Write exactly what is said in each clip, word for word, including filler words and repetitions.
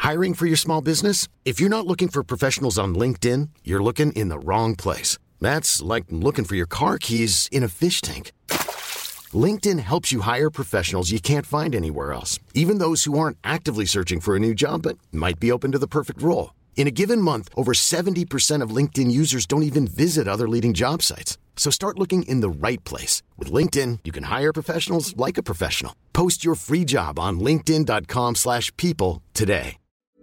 Hiring for your small business? If you're not looking for professionals on LinkedIn, you're looking in the wrong place. That's like looking for your car keys in a fish tank. LinkedIn helps you hire professionals you can't find anywhere else, even those who aren't actively searching for a new job but might be open to the perfect role. In a given month, over seventy percent of LinkedIn users don't even visit other leading job sites. So start looking in the right place. With LinkedIn, you can hire professionals like a professional. Post your free job on linkedin.com slash people today.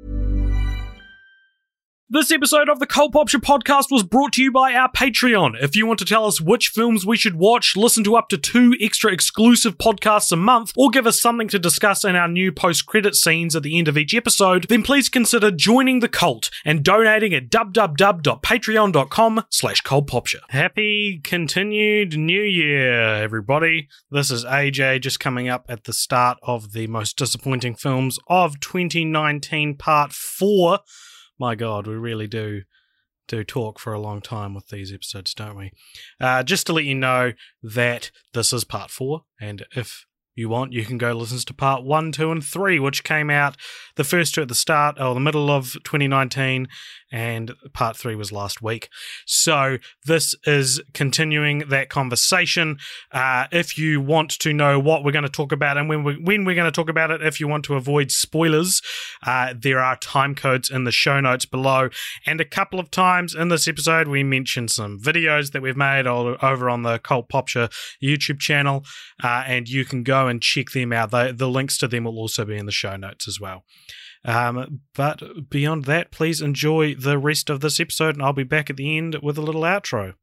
This episode of the Cult Popture podcast was brought to you by our Patreon. If you want to tell us which films we should watch, listen to up to two extra exclusive podcasts a month, or give us something to discuss in our new post-credit scenes at the end of each episode, then please consider joining the cult and donating at www.patreon.com slash cultpopture. Happy continued New Year, everybody. This is A J just coming up at the start of the most disappointing films of twenty nineteen, part four. My God, we really do do talk for a long time with these episodes, don't we? Uh, just to let you know that this is part four, and if you want, you can go listen to part one, two, and three, which came out the first two at the start or the middle of twenty nineteen, and part three was last week. So this is continuing that conversation. Uh, if you want to know what we're going to talk about and when, we, when we're going to talk about it, if you want to avoid spoilers, uh, there are time codes in the show notes below. And a couple of times in this episode, we mentioned some videos that we've made all over on the Cult Popture YouTube channel, uh, and you can go and check them out. The, the links to them will also be in the show notes as well. Um, but beyond that, please enjoy the rest of this episode, and I'll be back at the end with a little outro.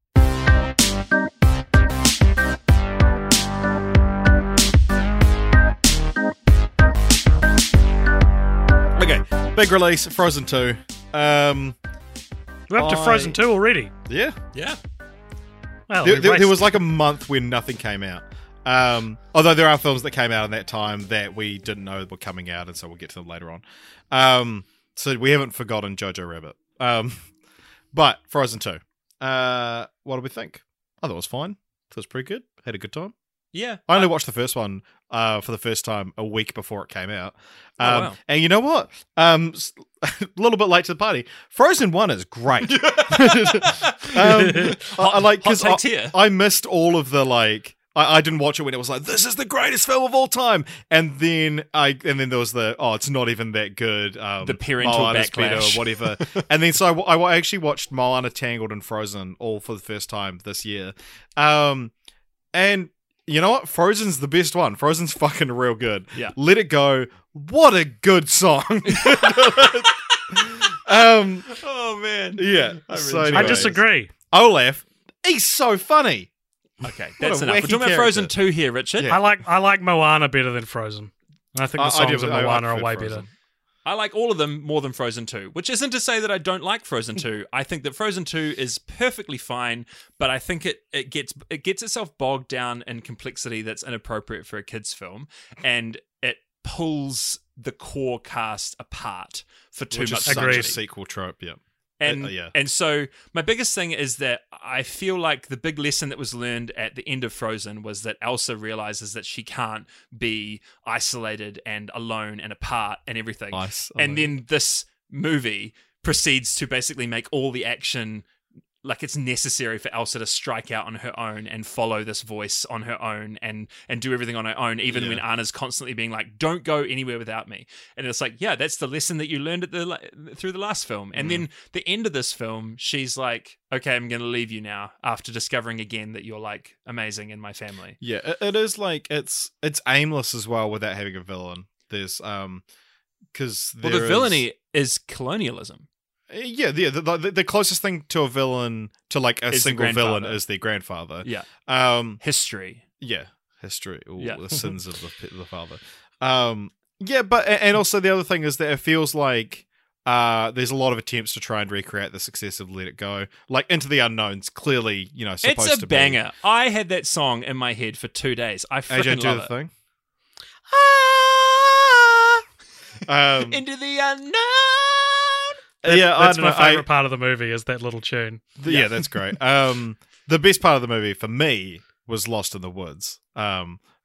Okay, big release, Frozen two. Um, We're up to I... Frozen two already. Yeah. Yeah. Well, there, we there, raced- there was like a month when nothing came out. Um, although there are films that came out in that time that we didn't know were coming out, and so we'll get to them later on. Um, so we haven't forgotten Jojo Rabbit. Um, but Frozen two. Uh, what do we think? I thought it was fine. It was pretty good. Had a good time. Yeah. I only watched the first one uh, for the first time a week before it came out. Um, Oh, wow. And you know what? Um, a little bit late to the party. Frozen one is great. um, I, I like hot because takes I, here. I missed all of the like. I, I didn't watch it when it was like, this is the greatest film of all time, and then I and then there was the oh, it's not even that good. Um, The parental Moana's better backlash. or whatever. And then so I, I actually watched Moana, Tangled, and Frozen all for the first time this year. Um, and you know what? Frozen's the best one. Frozen's fucking real good. Yeah. Let It Go. What a good song. um. Oh, man. Yeah. I really so enjoyed I anyways, disagree. Olaf. He's so funny. Okay, What that's a enough. We're wacky talking about Frozen character. two here, Richard. Yeah. I like I like Moana better than Frozen. I think the I- I songs do- in I- I Moana are prefer way Frozen. better. I like all of them more than Frozen two, which isn't to say that I don't like Frozen two. I think that Frozen two is perfectly fine, but I think it, it gets it gets itself bogged down in complexity that's inappropriate for a kids' film, and it pulls the core cast apart for too Which much is such Agreed. a sequel trope. Yeah. And Uh, yeah. and so my biggest thing is that I feel like the big lesson that was learned at the end of Frozen was that Elsa realizes that she can't be isolated and alone and apart and everything. Nice. And then this movie proceeds to basically make all the action like it's necessary for Elsa to strike out on her own and follow this voice on her own and and do everything on her own, even Yeah. when Anna's constantly being like, "Don't go anywhere without me." And it's like, yeah, that's the lesson that you learned at the la- through the last film. And Mm. then the end of this film, she's like, "Okay, I'm going to leave you now," after discovering again that you're like amazing in my family. Yeah, it, it is like it's it's aimless as well without having a villain. There's um because Well, the villainy is colonialism. Yeah, the, the the the closest thing to a villain to like a Is the single villain grandfather. is their grandfather. Yeah, Um. history. Yeah. History. Ooh, Yeah. the sins of the the father. Um. Yeah, but and also the other thing is that it feels like uh there's a lot of attempts to try and recreate the success of Let It Go, like Into the Unknown's clearly you know supposed It's a to banger. I had that song in my head for two days. I be. A J, freaking do love the it. thing. Um. Into the unknown. yeah, I That's don't my know. I- favorite part of the movie is that little tune. The- yeah, that's great. Um, the best part of the movie for me was Lost in the Woods. Um,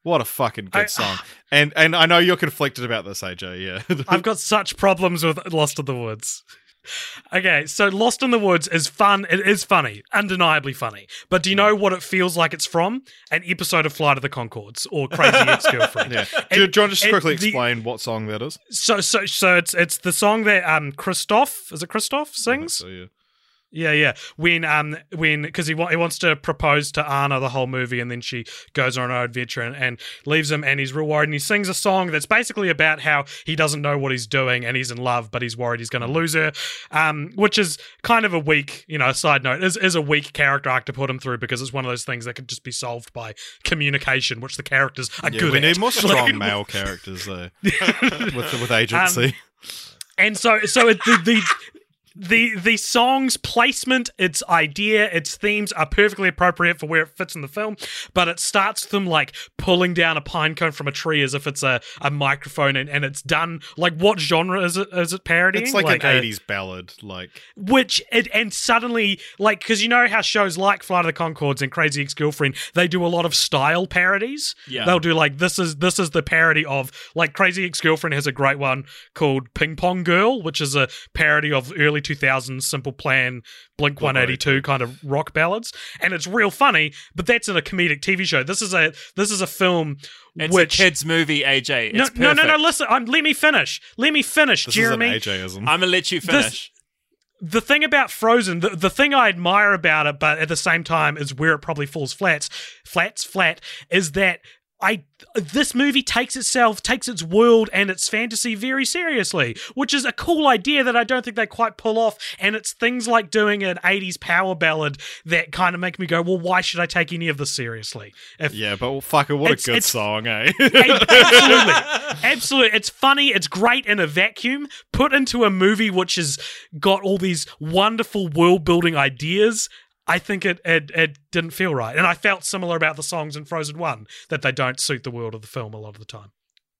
What a fucking good I- song. And and I know you're conflicted about this, A J, yeah. I've got such problems with Lost in the Woods. Okay, so Lost in the Woods is fun. It is funny, undeniably funny. But do you know what it feels like it's from? An episode of Flight of the Conchords or Crazy Ex-Girlfriend. Yeah. And- Do, do you want to just and quickly the- explain what song that is? So, so, so it's it's the song that um Christoph is it Christoph sings? So, yeah. Yeah, yeah. When um when because he wa- he wants to propose to Anna the whole movie, and then she goes on her adventure and, and leaves him, and he's real worried. And he sings a song that's basically about how he doesn't know what he's doing, and he's in love, but he's worried he's going to lose her. Um, which is kind of a weak, you know, side note is is a weak character arc to put him through because it's one of those things that could just be solved by communication, which the characters are Yeah, good we at. need more strong Like- male characters though, with with agency. Um, And so, so it, the, the the the song's placement, its idea, its themes are perfectly appropriate for where it fits in the film. But it starts with them like pulling down a pine cone from a tree as if it's a, a microphone, and, and it's done like what genre is it? Is it parodying? It's like, an a- eighties ballad, like which it, and suddenly like because you know how shows like Flight of the Conchords and Crazy Ex-Girlfriend, they do a lot of style parodies. Yeah. They'll do like this is this is the parody of like Crazy Ex-Girlfriend has a great one called Ping Pong Girl, which is a parody of early two thousands Simple Plan, Blink one eighty-two kind of rock ballads, and it's real funny. But that's in a comedic T V show. This is a this is a film. It's which a kids' movie, A J. no, It's no no no perfect. listen. I'm, let me finish. Let me finish, this Jeremy. is an AJism. I'm gonna let you finish. The thing about Frozen, the, the thing I admire about it, but at the same time is where it probably falls flats, flats, flat, is that I this movie takes itself, takes its world and its fantasy very seriously, which is a cool idea that I don't think they quite pull off. And it's things like doing an eighties power ballad that kind of make me go, well, why should I take any of this seriously? If Yeah, but well, fuck it, what It's- a good it's- song, eh? absolutely, absolutely. It's funny. It's great in a vacuum. Put into a movie which has got all these wonderful world-building ideas, I think it, it it didn't feel right. And I felt similar about the songs in Frozen one, that they don't suit the world of the film a lot of the time.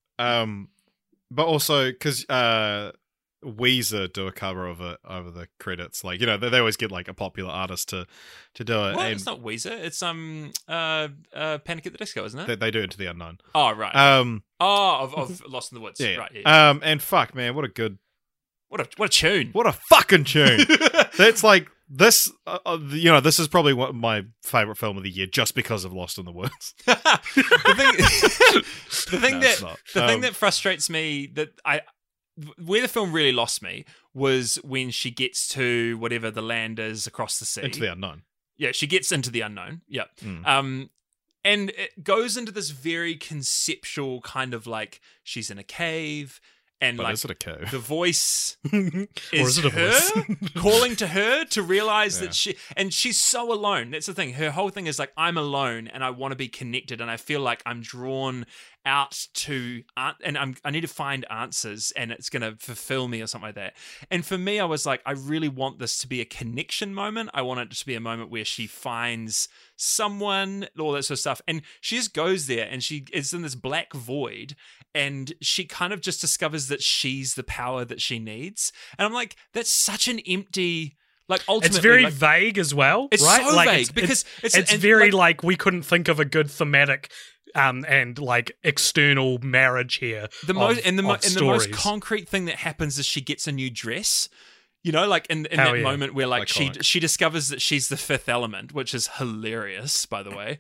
um, but also because uh, Weezer do a cover of it over the credits. Like you know, they, they always get like a popular artist to to do it. Well, and it's not Weezer. It's um uh uh Panic at the Disco, isn't it? they, they do Into the Unknown. oh right. Um, oh, of, of Lost in the Woods. yeah, Right. Yeah. Um, and fuck, man, what a good, what a what a tune. what a fucking tune. That's like this. Uh, uh, you know, this is probably one of my favorite film of the year just because of Lost in the Woods. the thing, the thing No, that it's not. the Um, thing that frustrates me that I where the film really lost me was when she gets to whatever the land is across the sea. Into the Unknown. Yeah, she gets into the unknown. Yeah. Mm. Um, and it goes into this very conceptual kind of like she's in a cave and But like is it a cave? the voice Or is, is it a her voice? calling to her to realize Yeah. that she and she's so alone. That's the thing. Her whole thing is like I'm alone and I want to be connected and I feel like I'm drawn out to uh, and I'm I need to find answers and it's going to fulfill me or something like that. And for me I was like I really want this to be a connection moment. I want it to be a moment where she finds someone, all that sort of stuff. And she just goes there and she is in this black void and she kind of just discovers that she's the power that she needs. And I'm like, that's such an empty, like ultimately. It's very like, vague as well, It's right? so like vague it's, because it's, it's- it's and, very like- like, we couldn't think of a good thematic um, and like external marriage here. the of- most and the mo- of and the most stories. concrete thing that happens is she gets a new dress. You know, like in, in Hell that yeah. moment where like she Iconic. she discovers that she's the fifth element, which is hilarious, by the way.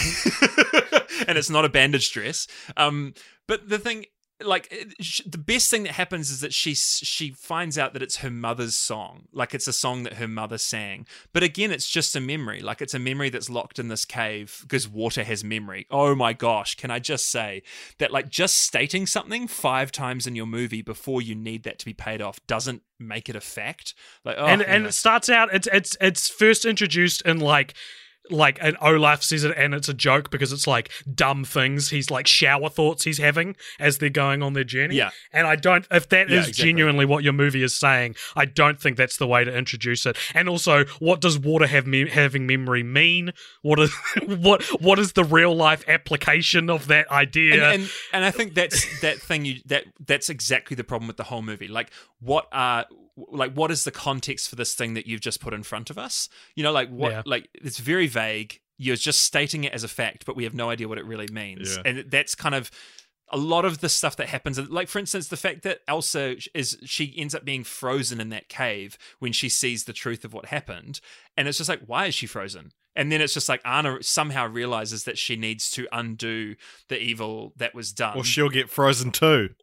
And it's not a bandage dress. Um, but the thing, like it- sh- the best thing that happens is that she she finds out that it's her mother's song, like it's a song that her mother sang. But again, it's just a memory, like it's a memory that's locked in this cave because water has memory. Oh my gosh, can I just say that like just stating something five times in your movie before you need that to be paid off doesn't make it a fact. Like oh, and and anyway. it starts out. It's it's it's first introduced in like. Like, and Olaf says it, and it's a joke because it's like dumb things. He's like shower thoughts he's having as they're going on their journey. Yeah. And I don't, if that Yeah, is exactly. genuinely what your movie is saying, I don't think that's the way to introduce it. And also, what does water have me- having memory mean? What is what what is the real life application of that idea? And, and and I think that's that thing you that that's exactly the problem with the whole movie. Like what are like what is the context for this thing that you've just put in front of us? You know, like what Yeah. like it's very vague. you're just stating it as a fact, but we have no idea what it really means. Yeah. And that's kind of a lot of the stuff that happens. Like, for instance, the fact that Elsa is, she ends up being frozen in that cave when she sees the truth of what happened. And it's just like, why is she frozen? And then it's just like Anna somehow realizes that she needs to undo the evil that was done. Or she'll get frozen too.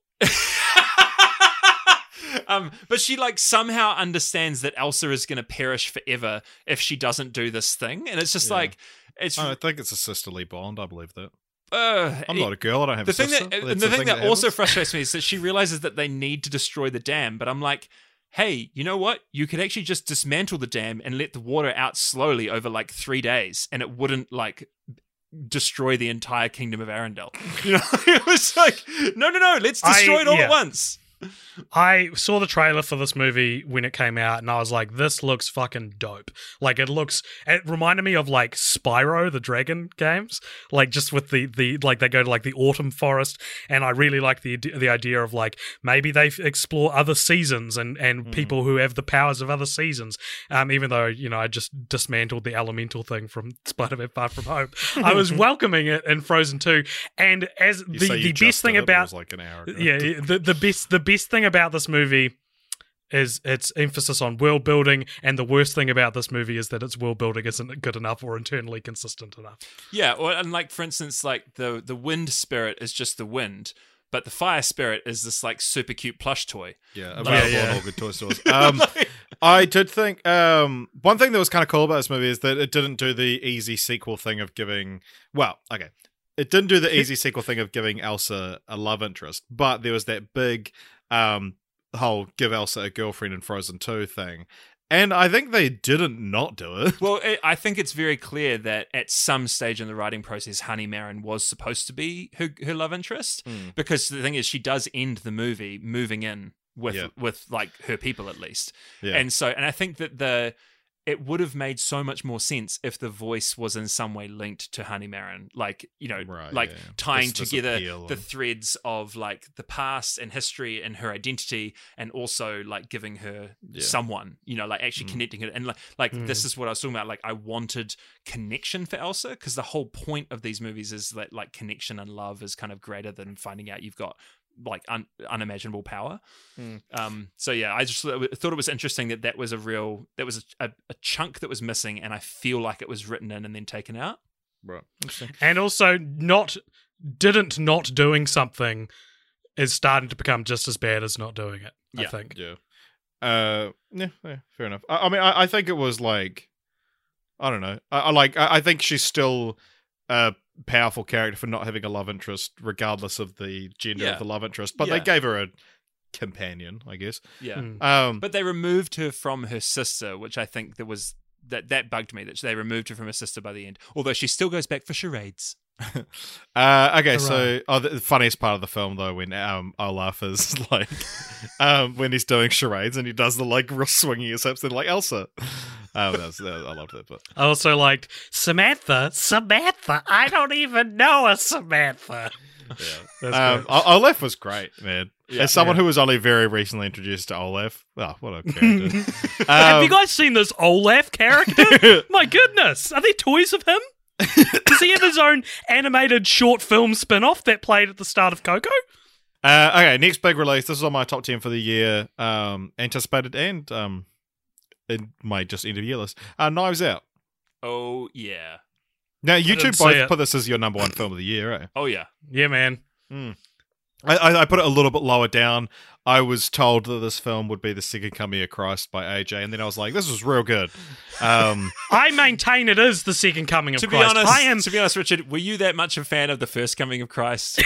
um, but she like somehow understands that Elsa is going to perish forever if she doesn't do this thing. And it's just Yeah. like, it's I think it's a sisterly bond. I believe that. uh, I'm not a girl. I don't have the a thing sister. that That's the thing that, also happens. frustrates me is that she realizes that they need to destroy the dam, but I'm like, hey, you know what? You could actually just dismantle the dam and let the water out slowly over like three days, and it wouldn't like destroy the entire kingdom of Arendelle. You know, it was like, no, no, no, let's destroy I- it all yeah. at once. I saw the trailer for this movie when it came out, and I was like, this looks fucking dope. Like, it looks, it reminded me of, like, Spyro, the dragon games. Like, just with the, the like, they go to, like, the autumn forest, and I really like the the idea of, like, maybe they explore other seasons and, and Mm. people who have the powers of other seasons. Um, even though, you know, I just dismantled the elemental thing from Spider-Man Far From Home. I was welcoming it in Frozen two, and as You the, say you the just best thing did it, but it about... was like an hour ago. Yeah, the the best the best thing about this movie is its emphasis on world building, and the worst thing about this movie is that its world building isn't good enough or internally consistent enough. Yeah, or, and like, for instance, like the, the wind spirit is just the wind, but the fire spirit is this like super cute plush toy. Yeah, Like- available Yeah, yeah. in all good toy stores. Um, I did think um, one thing that was kind of cool about this movie is that it didn't do the easy sequel thing of giving. Well, okay, it didn't do the easy sequel thing of giving Elsa a love interest, but there was that big um, whole give Elsa a girlfriend in Frozen two thing, and I think they didn't not do it. Well, it, I think it's very clear that at some stage in the writing process, Honey Marin was supposed to be her, her love interest, Hmm. because the thing is, she does end the movie moving in with Yeah. with like her people at least, Yeah. and so and I think that the it would have made so much more sense if the voice was in some way linked to Honey Marin, like, you know, Right, like yeah. tying This- this together appeal the and- threads of like the past and history and her identity, and also like giving her Yeah. someone, you know, like actually Mm. connecting her. And like, like Mm. this is what I was talking about. Like, I wanted connection for Elsa, because the whole point of these movies is that like connection and love is kind of greater than finding out you've got like un- unimaginable power. Mm. Um, so yeah, I just thought it was interesting that that was a real, that was a, a chunk that was missing, and I feel like it was written in and then taken out. Right. Interesting. And also, not didn't not doing something is starting to become just as bad as not doing it. I Yeah. think. Yeah. Uh. Yeah. yeah fair enough. I, I mean, I, I think it was like, I don't know. I, I like. I, I think she's still a powerful character for not having a love interest, regardless of the gender Yeah. of the love interest. But Yeah. they gave her a companion, I guess. Yeah. Mm. Um. But they removed her from her sister, which I think there was that that bugged me, that they removed her from her sister by the end. Although she still goes back for charades. Uh, okay, so Hooray. oh, the funniest part of the film though, when um Olaf is like, um, when he's doing charades and he does the like real swinging his hips and like Elsa. Um, that was, that, I loved that. But I also liked Samantha. Samantha. I don't even know a Samantha. yeah, That's um, great. O- Olaf was great, man. Yeah. As someone Yeah. who was only very recently introduced to Olaf, oh, what a character! Have Um, you guys seen this Olaf character? My goodness. Are there toys of him? Does he have his own animated short film spin-off that played at the start of Coco? Uh, okay, next big release. This is on my top ten for the year, um, anticipated and um, in my just end of year list. Uh, Knives Out. Oh yeah. Now you two didn't see both it. put this as your number one film of the year, right? Oh yeah. Yeah, man. I, I, I put it a little bit lower down. I was told that this film would be the second coming of Christ by A J, and then I was like, "This was real good." Um, I maintain it is the second coming of To be Christ. honest, I am. to be honest, Richard, were you that much a fan of the first coming of Christ?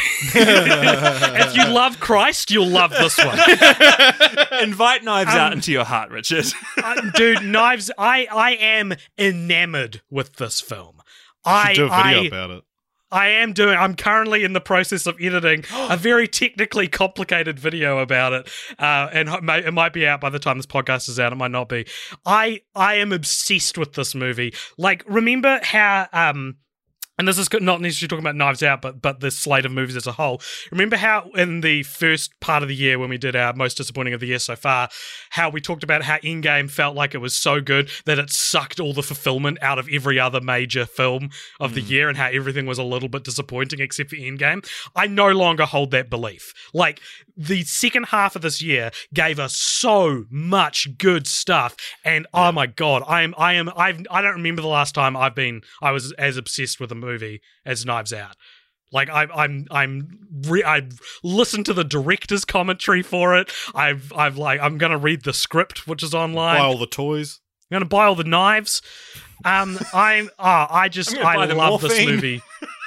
If you love Christ, you'll love this one. Invite Knives Um, Out into your heart, Richard. Uh, dude, Knives. I I am enamored with this film. you I should do a video I about it. I am doing. I'm currently in the process of editing a very technically complicated video about it, uh, and it might, it might be out by the time this podcast is out. It might not be. I I am obsessed with this movie. Like, remember how um. and this is not necessarily talking about Knives Out, but but this slate of movies as a whole. Remember how in the first part of the year when we did our most disappointing of the year so far, how we talked about how Endgame felt like it was so good that it sucked all the fulfillment out of every other major film of mm. the year, and how everything was a little bit disappointing except for Endgame? I no longer hold that belief. Like, the second half of this year gave us so much good stuff, and yeah. oh my god, I am, I am, I've, I don't remember the last time I've been, I was as obsessed with a movie as Knives Out. Like, I, I'm, I'm, re- I've listened to the director's commentary for it. I've, I've like, I'm gonna read the script, which is online. Buy all the toys. I'm gonna buy all the knives. Um, I'm, ah, oh, I just, I love this movie.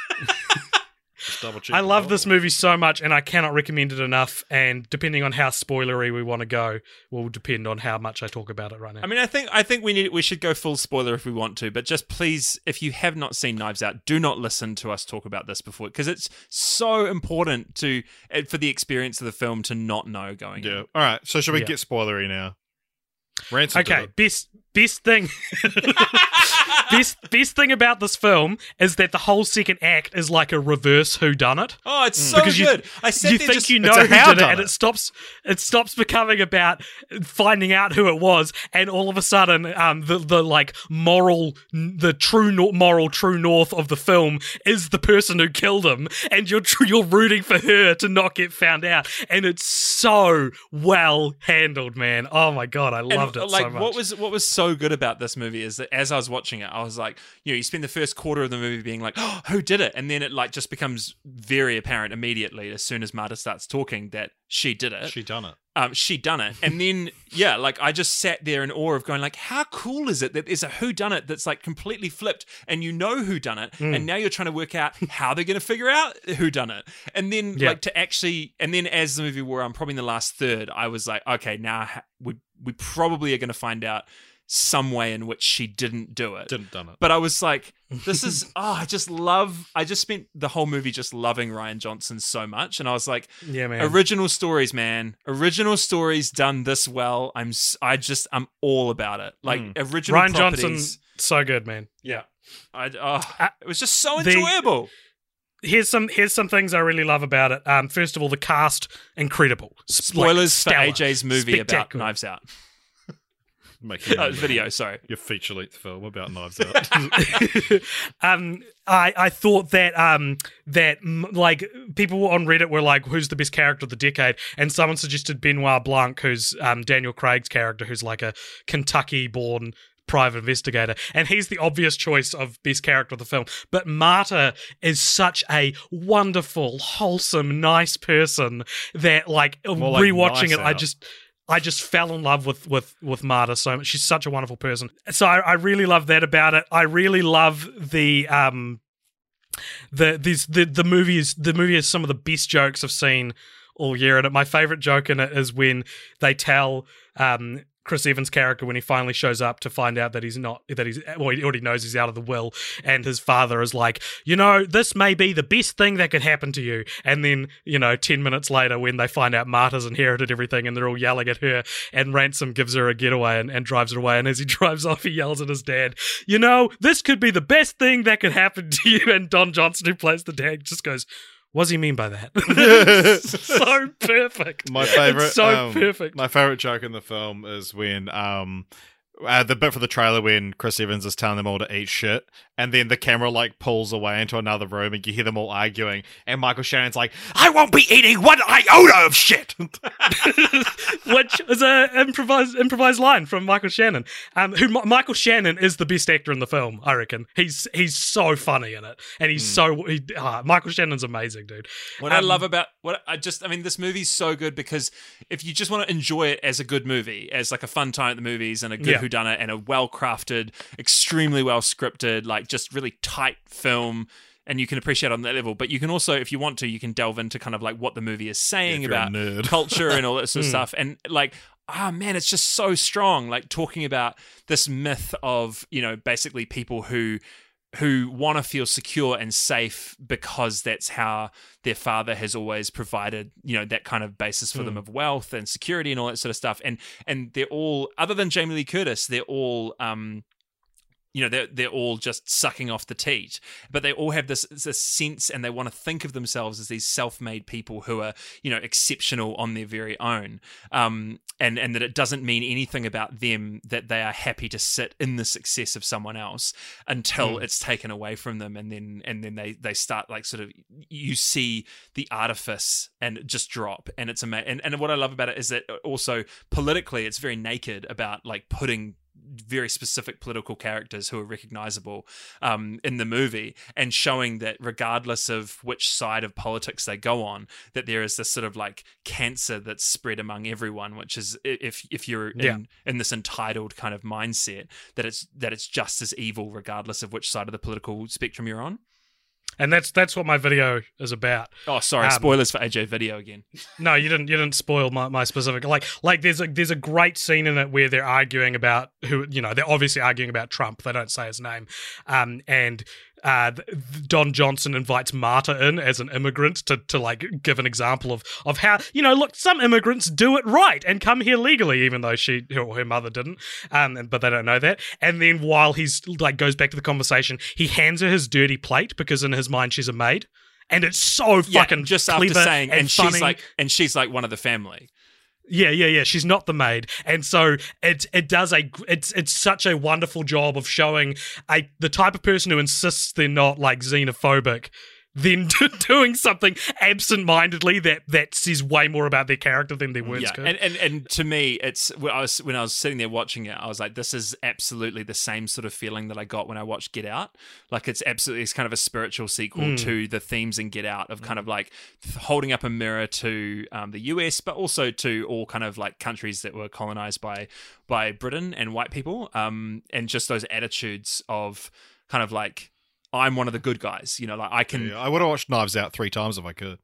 I love this movie so much, and I cannot recommend it enough. And depending on how spoilery we want to go, will depend on how much I talk about it right now. I mean, I think I think we need we should go full spoiler if we want to, but just please, if you have not seen Knives Out, do not listen to us talk about this before, because it's so important to for the experience of the film to not know going. Yeah. in. All right. So should we yeah. get spoilery now? Ransom okay. Best best thing. Best, best thing about this film is that the whole second act is like a reverse whodunit. Oh, it's so because good. You, I said you they're think just, you know who did it, and it stops. It stops becoming about finding out who it was, and all of a sudden, um, the the like moral, the true no- moral true north of the film is the person who killed him, and you're tr- you're rooting for her to not get found out, and it's so well handled, man. Oh my god, I loved and, it like, so much. What was what was so good about this movie is that as I was watching it, I was like, you know, you spend the first quarter of the movie being like, oh, who did it? And then it like just becomes very apparent immediately as soon as Marta starts talking that she did it. She done it. Um, she done it. And then, yeah, like I just sat there in awe of going like, how cool is it that there's a who done it that's like completely flipped and you know who done it. Mm. And now you're trying to work out how they're going to figure out who done it. And then yeah. like to actually, and then as the movie wore on, probably in the last third, I was like, okay, now we, we probably are going to find out some way in which she didn't do it. Didn't done it. But I was like, this is, oh, I just love, I just spent the whole movie just loving Rian Johnson so much. And I was like, yeah, man. Original stories, man. Original stories done this well. I'm, I just, I'm all about it. Like mm. original Rian properties. Johnson, so good, man. Yeah. I, oh, uh, it was just so the, enjoyable. Here's some here's some things I really love about it. Um, first of all, the cast, incredible. Spoilers like, for A J's movie about Knives Out. Uh, video, sorry. Your feature-length film about Knives Out. um, I, I thought that um that like people on Reddit were like, who's the best character of the decade? And someone suggested Benoit Blanc, who's um Daniel Craig's character, who's like a Kentucky-born private investigator, and he's the obvious choice of best character of the film. But Marta is such a wonderful, wholesome, nice person that like More like rewatching nice it, out. I just. I just fell in love with with with Marta so much. She's such a wonderful person. So I, I really love that about it. I really love the um the these the the movie is the movie has some of the best jokes I've seen all year. And my favorite joke in it is when they tell um Chris Evans' character, when he finally shows up to find out that he's not, that he's, well, he already knows he's out of the will, and his father is like, you know, this may be the best thing that could happen to you. And then, you know, ten minutes later, when they find out Marta's inherited everything and they're all yelling at her, and Ransom gives her a getaway and, and drives her away, and as he drives off, he yells at his dad, you know, this could be the best thing that could happen to you. And Don Johnson, who plays the dad, just goes, what does he mean by that? So perfect. My favorite, it's so um, perfect. My favorite joke in the film is when um, uh, the bit for the trailer when Chris Evans is telling them all to eat shit, and then the camera like pulls away into another room, and you hear them all arguing, and Michael Shannon's like, "I won't be eating one iota of shit," which is a improvised improvised line from Michael Shannon. Um, who Michael Shannon is the best actor in the film, I reckon. He's he's so funny in it, and he's mm. so he, uh, Michael Shannon's amazing, dude. What um, I love about what I just, I mean, this movie's so good because if you just want to enjoy it as a good movie, as like a fun time at the movies and a good yeah. whodunit and a well crafted, extremely well scripted, like just really tight film, and you can appreciate it on that level. But you can also, if you want to, you can delve into kind of like what the movie is saying yeah, about culture and all that sort of stuff. And like, ah, oh, man, it's just so strong. Like talking about this myth of, you know, basically people who who want to feel secure and safe because that's how their father has always provided, you know, that kind of basis for mm. them of wealth and security and all that sort of stuff. And and they're all, other than Jamie Lee Curtis, they're all um you know, they're, they're all just sucking off the teat, but they all have this, this sense, and they want to think of themselves as these self-made people who are, you know, exceptional on their very own. Um, and, and that it doesn't mean anything about them, that they are happy to sit in the success of someone else until mm. it's taken away from them. And then, and then they, they start like sort of, you see the artifice and just drop. And it's amazing. And, and what I love about it is that also politically, it's very naked about like putting very specific political characters who are recognizable um, in the movie, and showing that regardless of which side of politics they go on, that there is this sort of like cancer that's spread among everyone, which is if if you're in, yeah. in this entitled kind of mindset, that it's that it's just as evil regardless of which side of the political spectrum you're on. And that's that's what my video is about. Oh, sorry, um, spoilers for A J video again. No, you didn't. You didn't spoil my, my specific. Like, like there's a there's a great scene in it where they're arguing about who. You know, they're obviously arguing about Trump. They don't say his name, um, and. Uh, Don Johnson invites Marta in as an immigrant to, to like give an example of, of how, you know, look, some immigrants do it right and come here legally, even though she or her mother didn't, um, but they don't know that. And then while he's like goes back to the conversation, he hands her his dirty plate because in his mind she's a maid, and it's so yeah, fucking just clever after saying, and, and she's funny. like, and she's like one of the family. Yeah, yeah, yeah. She's not the maid, and so it it does a it's it's such a wonderful job of showing a the type of person who insists they're not like xenophobic, then doing something absent-mindedly that that says way more about their character than their words yeah. could. And, and and to me, it's when I was when I was sitting there watching it, I was like, this is absolutely the same sort of feeling that I got when I watched Get Out. Like it's absolutely it's kind of a spiritual sequel mm. to the themes in Get Out of kind of like holding up a mirror to um, the U S, but also to all kind of like countries that were colonized by by Britain and white people, um, and just those attitudes of kind of like, I'm one of the good guys, you know, like I can... Yeah, I would have watched Knives Out three times if I could.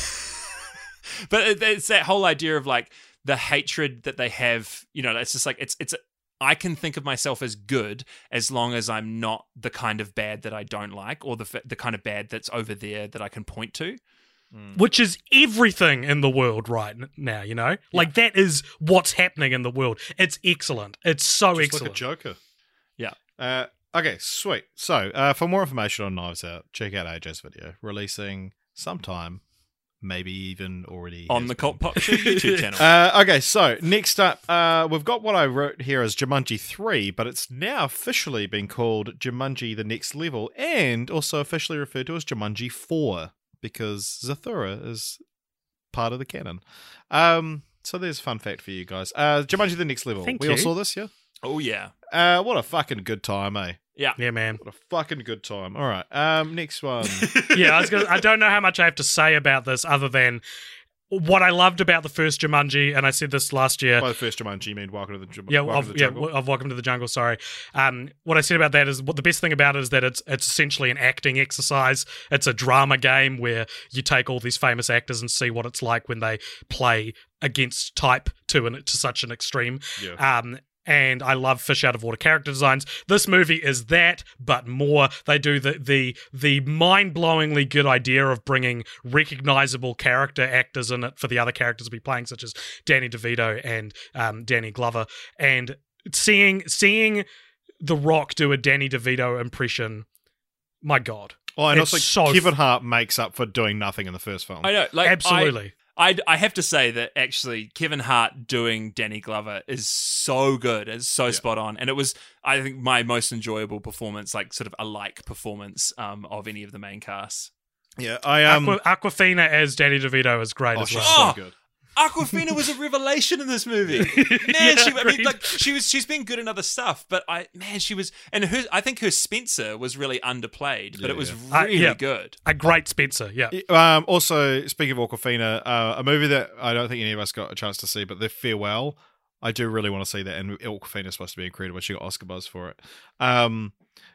But it's that whole idea of like the hatred that they have, you know, it's just like, it's, it's, I can think of myself as good as long as I'm not the kind of bad that I don't like, or the the kind of bad that's over there that I can point to. Mm. Which is everything in the world right now, you know? Like yeah. that is what's happening in the world. It's excellent. It's so just excellent. Like a Joker. Yeah. Uh, Okay, sweet. So, uh, for more information on Knives Out, check out A J's video, releasing sometime, maybe even already on the Cult Pop Show YouTube channel. Uh, okay, so next up, uh, we've got what I wrote here as Jumanji three, but it's now officially been called Jumanji: The Next Level, and also officially referred to as Jumanji four, because Zathura is part of the canon. Um, so there's a fun fact for you guys. Uh, Jumanji: The Next Level. Thank we you. all saw this, yeah? Oh, yeah. Uh, what a fucking good time, eh? Yeah. Yeah, man. What a fucking good time. All right. Um, next one. yeah, I was gonna, I don't know how much I have to say about this other than what I loved about the first Jumanji, and I said this last year. By the first Jumanji, you mean Welcome to the, Jum- yeah, welcome of, to the yeah, Jungle? of Welcome to the Jungle, sorry. Um, what I said about that is, what the best thing about it is that it's it's essentially an acting exercise. It's a drama game where you take all these famous actors and see what it's like when they play against type to an, to such an extreme. Yeah. Um, And I love fish out of water character designs. This movie is that, but more. They do the the the mind-blowingly good idea of bringing recognizable character actors in it for the other characters to be playing, such as Danny DeVito and um, Danny Glover. And seeing seeing The Rock do a Danny DeVito impression, my God. Oh, and it's also so Kevin Hart makes up for doing nothing in the first film. I know, like absolutely. I, I, I have to say that actually Kevin Hart doing Danny Glover is so good. It's so yeah. spot on. And it was, I think, my most enjoyable performance, like sort of a like performance um, of any of the main casts. Yeah, I um, Aqua, Aquafina as Danny DeVito is great oh, as well. She's so Oh! good. Aquafina was a revelation in this movie. Man, Yeah, she, I mean, agreed. like she was, she's been good in other stuff, but I, man, she was, and her, I think her Spencer was really underplayed, but Yeah, it was yeah. really Uh, yeah. good. A great Spencer, yeah. Um, also, speaking of Awkwafina, uh, a movie that I don't think any of us got a chance to see, but The Farewell, I do really want to see that, and Awkwafina is supposed to be incredible. She got Oscar buzz for it. Um,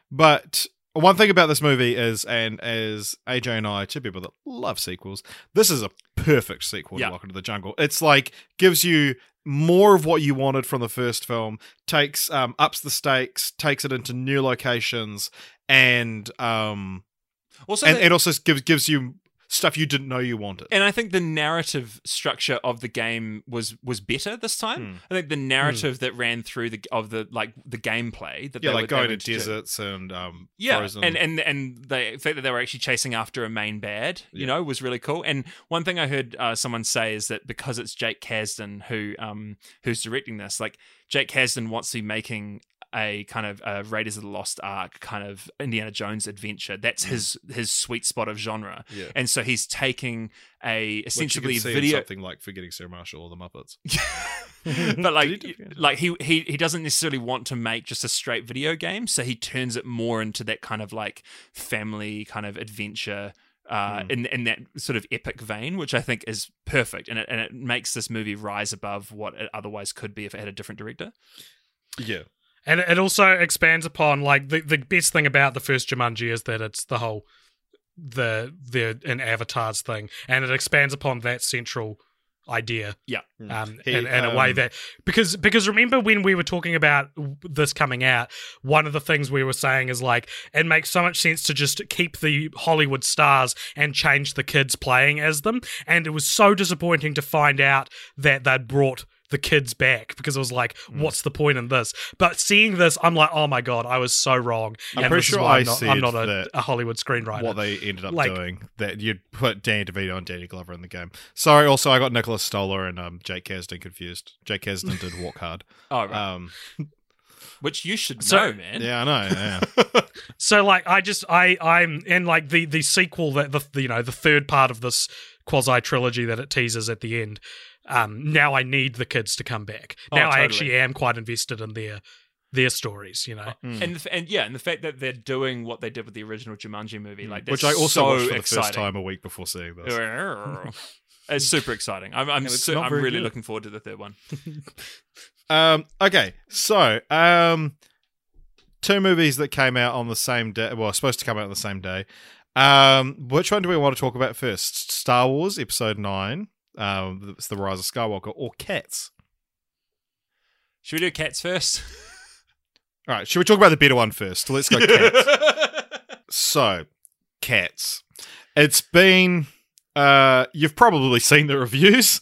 but one thing about this movie is, and as A J and I, two people that love sequels, this is a perfect sequel Yeah. to Welcome to the Jungle. It's like, gives you more of what you wanted from the first film, takes, um, ups the stakes, takes it into new locations, and, um, Also, and they- it also gives gives you stuff you didn't know you wanted. And I think the narrative structure of the game was was better this time. Mm. I think the narrative mm. that ran through the of the like the gameplay that yeah, they like were going to able to deserts do. and um, yeah, frozen. and and and the fact that they were actually chasing after a main bad, you yeah. know, was really cool. And one thing I heard uh, someone say is that because it's Jake Kasdan who um who's directing this, like Jake Kasdan wants to be making a kind of uh, Raiders of the Lost Ark kind of Indiana Jones adventure. That's mm. his his sweet spot of genre. Yeah. And so he's taking a essentially Which you can see video in something like Forgetting Sarah Marshall or The Muppets. But like he like he, he he doesn't necessarily want to make just a straight video game, so he turns it more into that kind of like family kind of adventure uh mm. in in that sort of epic vein, which I think is perfect, and it and it makes this movie rise above what it otherwise could be if it had a different director. Yeah. And it also expands upon, like, the, the best thing about the first Jumanji is that it's the whole, the, the, in Avatars thing, and it expands upon that central idea. Yeah. Um, he, in, in um, a way that, because, because remember when we were talking about this coming out, one of the things we were saying is, like, it makes so much sense to just keep the Hollywood stars and change the kids playing as them, and it was so disappointing to find out that they'd brought the kids back, because it was like, mm. what's the point in this? But seeing this, I'm like, oh my god, I was so wrong. I'm and pretty this sure is why I I'm not, said I'm not a, that a Hollywood screenwriter. What they ended up like, doing, that you'd put Danny DeVito and Danny Glover in the game. Sorry, also I got Nicholas Stoller and um, Jake Kasdan confused. Jake Kasdan did Walk Hard. Oh, right. Um, Which you should so, know, man. Yeah, I know. Yeah. So, like, I just, I, I'm, and like the the sequel, that the, the you know the third part of this quasi trilogy that it teases at the end. Um, now I need the kids to come back. Oh, now totally. I actually am quite invested in their their stories, you know. Mm. And and yeah, and the fact that they're doing what they did with the original Jumanji movie, like that's which I also so watched for the exciting. first time a week before seeing this. It's super exciting. I'm I'm, it's su- not I'm very really good. looking forward to the third one. Um, okay, so um, two movies that came out on the same day. Well, supposed to come out on the same day. Um, which one do we want to talk about first? Star Wars Episode Nine. Um, it's the Rise of Skywalker, or Cats. Should we do Cats first? All right, should we talk about the better one first? Let's go Cats. So, Cats. It's been. Uh, you've probably seen the reviews.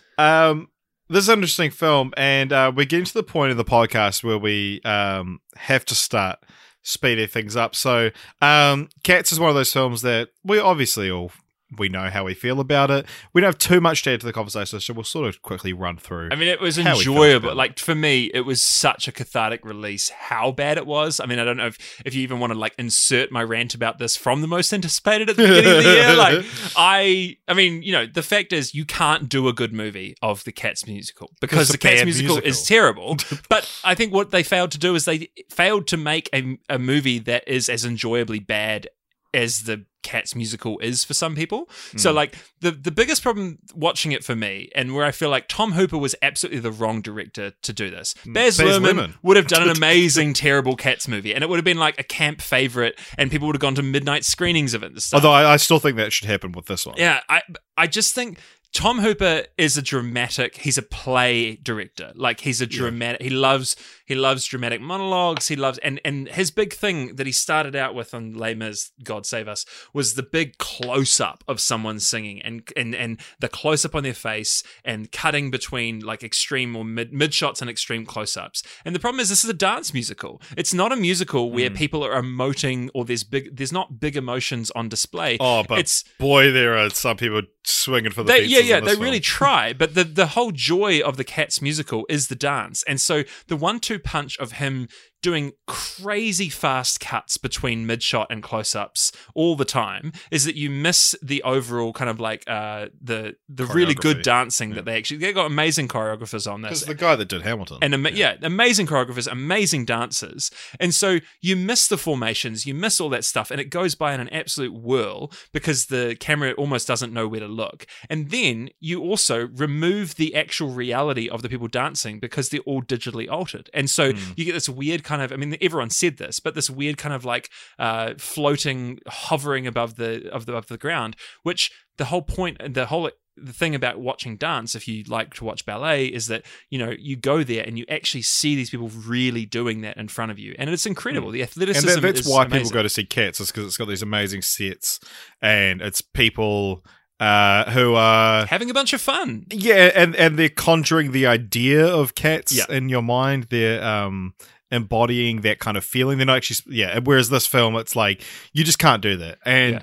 Um. This is an interesting film, and uh, we're getting to the point of the podcast where we um, have to start speeding things up. So, um, Cats is one of those films that we obviously all we know how we feel about it. We don't have too much to add to the conversation, so we'll sort of quickly run through. I mean, it was how we felt enjoyable. about it. Like, for me, it was such a cathartic release. How bad it was. I mean, I don't know if, if you even want to like insert my rant about this from the most anticipated at the beginning of the year. Like, I, I mean, you know, the fact is, you can't do a good movie of the Cats musical because It's a the Cats bad musical, musical. is terrible. But I think what they failed to do is they failed to make a, a movie that is as enjoyably bad as the Cats musical is for some people. Mm. So like the the biggest problem watching it for me, and where I feel like Tom Hooper was absolutely the wrong director to do this. Baz, Baz Luhrmann Luhrmann. would have done an amazing, terrible Cats movie, and it would have been like a camp favorite, and people would have gone to midnight screenings of it and stuff. Although I, I still think that should happen with this one. Yeah, I I just think Tom Hooper is a dramatic, he's a play director. Like he's a dramatic, he loves he loves dramatic monologues, he loves, and, and his big thing that he started out with on Les Mis, God Save Us, was the big close-up of someone singing and and, and the close-up on their face and cutting between like extreme or mid, mid shots and extreme close-ups. And the problem is this is a dance musical. It's not a musical where Mm. people are emoting or there's big, there's not big emotions on display. Oh, but it's boy, there are some people swinging for the They, fences yeah, yeah, in they this really film. try, but the the whole joy of the Cats musical is the dance, and so the one-two punch of him doing crazy fast cuts between mid-shot and close-ups all the time is that you miss the overall kind of like uh, the the really good Choreography. dancing Yeah. that they actually they got amazing choreographers on Because this. the guy that did Hamilton. And ama- yeah. amazing choreographers, amazing dancers. And so you miss the formations, you miss all that stuff, and it goes by in an absolute whirl because the camera almost doesn't know where to look. And then you also remove the actual reality of the people dancing because they're all digitally altered. And so Mm. you get this weird kind of, I mean, everyone said this, but this weird kind of like uh, floating, hovering above the, of the, above the ground, which the whole point, the whole the thing about watching dance, if you like to watch ballet, is that, you know, you go there and you actually see these people really doing that in front of you. And it's incredible. The athleticism and that, that's is why amazing. people go to see Cats, is because it's got these amazing sets, and it's people uh, who are having a bunch of fun. Yeah, and, and they're conjuring the idea of cats Yeah. in your mind. They're um, embodying that kind of feeling. They're not actually, yeah. Whereas this film, it's like you just can't do that, and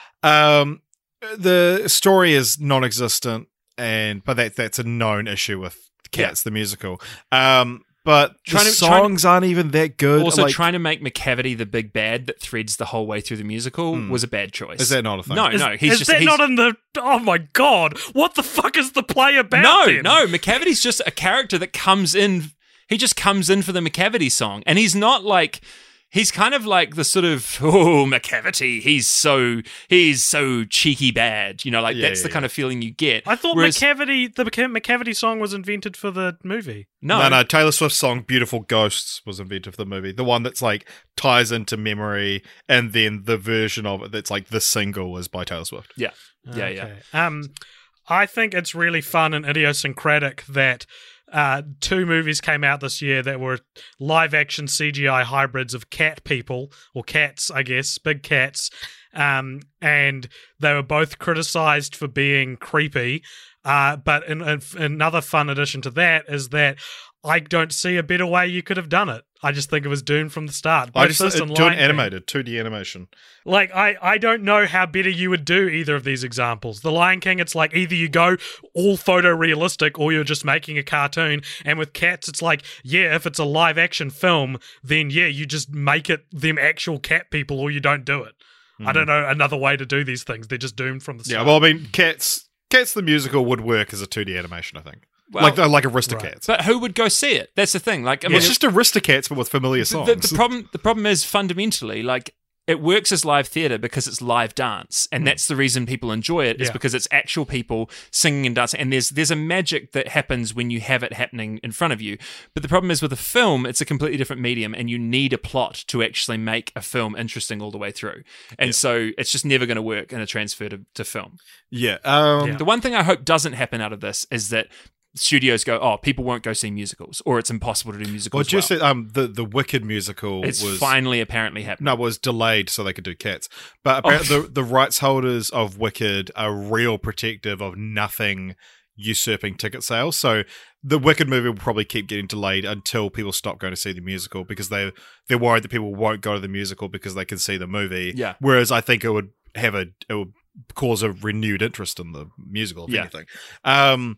um, the story is non-existent, and but that that's a known issue with Cats, the musical. Um, but Trying the to- trying to- songs aren't even that good. Also, like, trying to make McCavity the big bad that threads the whole way through the musical was a bad choice. is that not a thing? No, Is, no. He's is just that he's, not in the? Oh my god! What the fuck is the play about? no, then? no. McCavity's just a character that comes in. He just comes in for the McCavity song, and he's not like. He's kind of like the sort of, oh, McCavity, he's so he's so cheeky bad. You know, like Yeah, that's yeah, the yeah. kind of feeling you get. I thought Whereas- McCavity, the McCavity song was invented for the movie. No, no, no. Taylor Swift's song "Beautiful Ghosts" was invented for the movie. The one that's like ties into memory, and then the version of it that's like the single was by Taylor Swift. Yeah, yeah, yeah. Okay. Um, I think it's really fun and idiosyncratic that uh, two movies came out this year that were live-action C G I hybrids of cat people, or cats, I guess, big cats, um, and they were both criticized for being creepy. Uh, but in, in, another fun addition to that is that I don't see a better way you could have done it. I just think it was doomed from the start. I Both just this uh, and do an Lion King. animated two D animation. Like, I, I don't know how better you would do either of these examples. The Lion King, it's like either you go all photorealistic or you're just making a cartoon. And with Cats, it's like, yeah, if it's a live action film, then yeah, you just make it them actual cat people or you don't do it. I don't know another way to do these things. They're just doomed from the Yeah, start. well, I mean, Cats, Cats the musical would work as a two D animation, I think. Well, like like Aristocats. but who would go see it? That's the thing. Like, I mean, it's just Aristocats, but with familiar the, songs. the, the problem. The problem is fundamentally, like, it works as live theater because it's live dance, and that's the reason people enjoy it. Is Yeah. because it's actual people singing and dancing, and there's there's a magic that happens when you have it happening in front of you. But the problem is with a film, it's a completely different medium, and you need a plot to actually make a film interesting all the way through. And so it's just never going to work in a transfer to, to film. yeah. Um, Yeah. The one thing I hope doesn't happen out of this is that studios go, oh, people won't go see musicals, or it's impossible to do Well, musicals. just well. um, the the Wicked musical It's was finally apparently happening. no, was delayed so they could do Cats. But apparently, Oh. the the rights holders of Wicked are real protective of nothing usurping ticket sales. So the Wicked movie will probably keep getting delayed until people stop going to see the musical because they they're worried that people won't go to the musical because they can see the movie. Yeah. Whereas I think it would have a it would cause a renewed interest in the musical. If Yeah. anything. Um.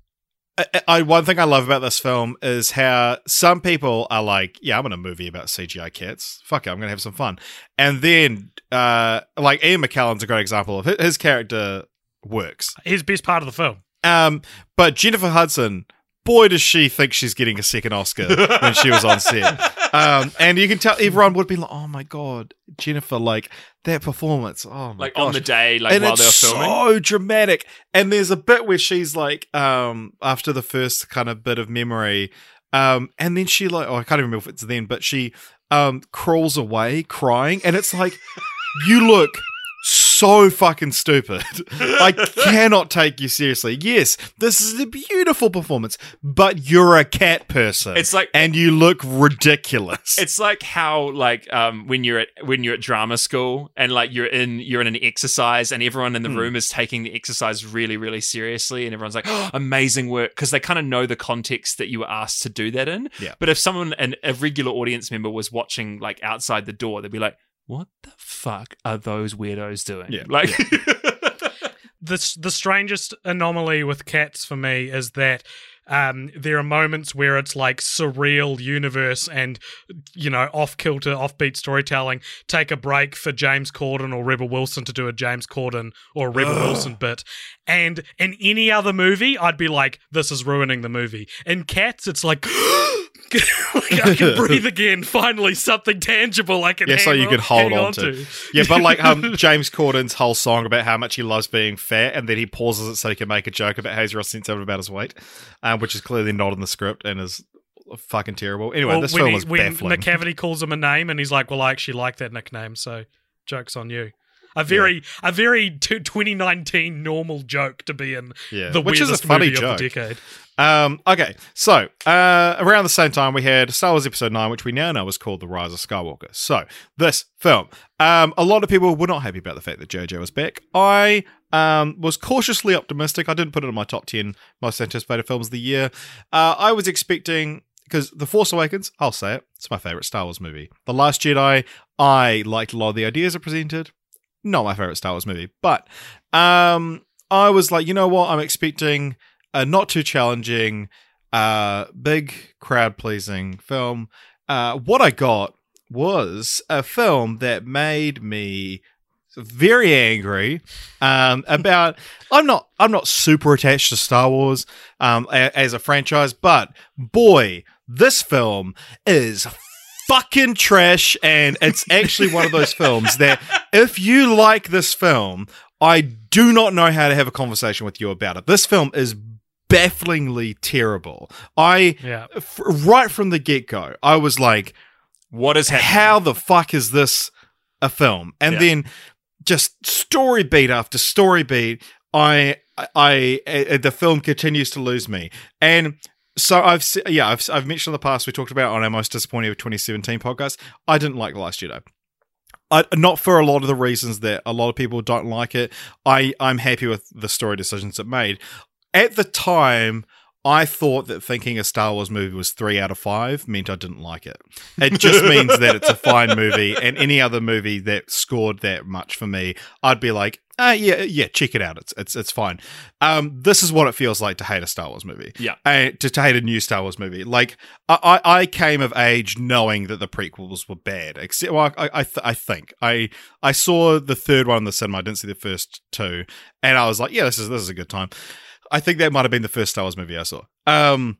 I, I, one thing I love about this film is how some people are like, yeah, I'm in a movie about C G I cats. Fuck it, I'm going to have some fun. And then, uh, like, Ian McKellen's a great example of his, his character works. His best part of the film. Um, but Jennifer Hudson, boy, does she think she's getting a second Oscar when she was on set. Um, and you can tell everyone would be like, oh my God, Jennifer, like, that performance. Oh my like gosh. on the day, like and while it's they were filming. so dramatic. And there's a bit where she's like, um, after the first kind of bit of memory, um, and then she like, oh, I can't even remember if it's then, but she um crawls away crying, and it's like, you look so fucking stupid. I cannot take you seriously. Yes, this is a beautiful performance, but you're a cat person. It's like- and you look ridiculous. It's like how like um when you're at when you're at drama school and like you're in you're in an exercise and everyone in the Hmm. room is taking the exercise really really seriously and everyone's like, oh, amazing work, because they kind of know the context that you were asked to do that in. Yeah. But if someone an, a regular audience member was watching like outside the door, they'd be like, what the fuck are those weirdos doing? Yeah. Like the the strangest anomaly with Cats for me is that um, there are moments where it's like surreal universe and, you know, off-kilter, offbeat storytelling. Take a break for James Corden or Rebel Wilson to do a James Corden or a Rebel Wilson bit. And in any other movie, I'd be like, this is ruining the movie. In Cats, it's like, like I can breathe again. Finally, something tangible I can Yeah, hang so you on, could hold hang on on to. to. Yeah, but like um, James Corden's whole song about how much he loves being fat, and then he pauses it so he can make a joke about how he's real sensitive about his weight, um, which is clearly not in the script and is fucking terrible. Anyway, Well, this when film he- was when baffling. McCavity calls him a name and he's like, well, I actually like that nickname, so joke's on you. A very, a very t- twenty nineteen normal joke to be in Yeah. the Which is a weirdest funny movie joke. of the decade. Um, okay, so uh, around the same time we had Star Wars Episode nine, which we now know is called The Rise of Skywalker. So, this film. Um, a lot of people were not happy about the fact that J J was back. I um, was cautiously optimistic. I didn't put it in my top ten most anticipated films of the year. Uh, I was expecting... Because The Force Awakens, I'll say it, it's my favourite Star Wars movie. The Last Jedi, I liked a lot of the ideas it presented. Not my favourite Star Wars movie. But um, I was like, you know what? I'm expecting a not too challenging, uh, big crowd-pleasing film. Uh, what I got was a film that made me very angry um, about. I'm not. I'm not super attached to Star Wars um, a, as a franchise, but boy, this film is fucking trash, and it's actually one of those films that if you like this film, I do not know how to have a conversation with you about it. This film is bafflingly terrible. I Yeah. f- right from the get-go, I was like, What is happening? how the fuck is this a film? And Yeah. then just story beat after story beat, I, I, I, the film continues to lose me. And so I've, se- yeah, I've, I've mentioned in the past, we talked about on our most disappointing of twenty seventeen podcast, I didn't like The Last Jedi. I, not for a lot of the reasons that a lot of people don't like it. I, I'm happy with the story decisions it made. At the time, I thought that thinking a Star Wars movie was three out of five meant I didn't like it. It just means that it's a fine movie, and any other movie that scored that much for me, I'd be like, ah, yeah, yeah, check it out. It's it's it's fine. Um, this is what it feels like to hate a Star Wars movie. Yeah. And to, to hate a new Star Wars movie. Like, I, I I came of age knowing that the prequels were bad. Except, well, I I, th- I think I I saw the third one in the cinema. I didn't see the first two, and I was like, yeah, this is this is a good time. I think that might have been the first Star Wars movie I saw. Um,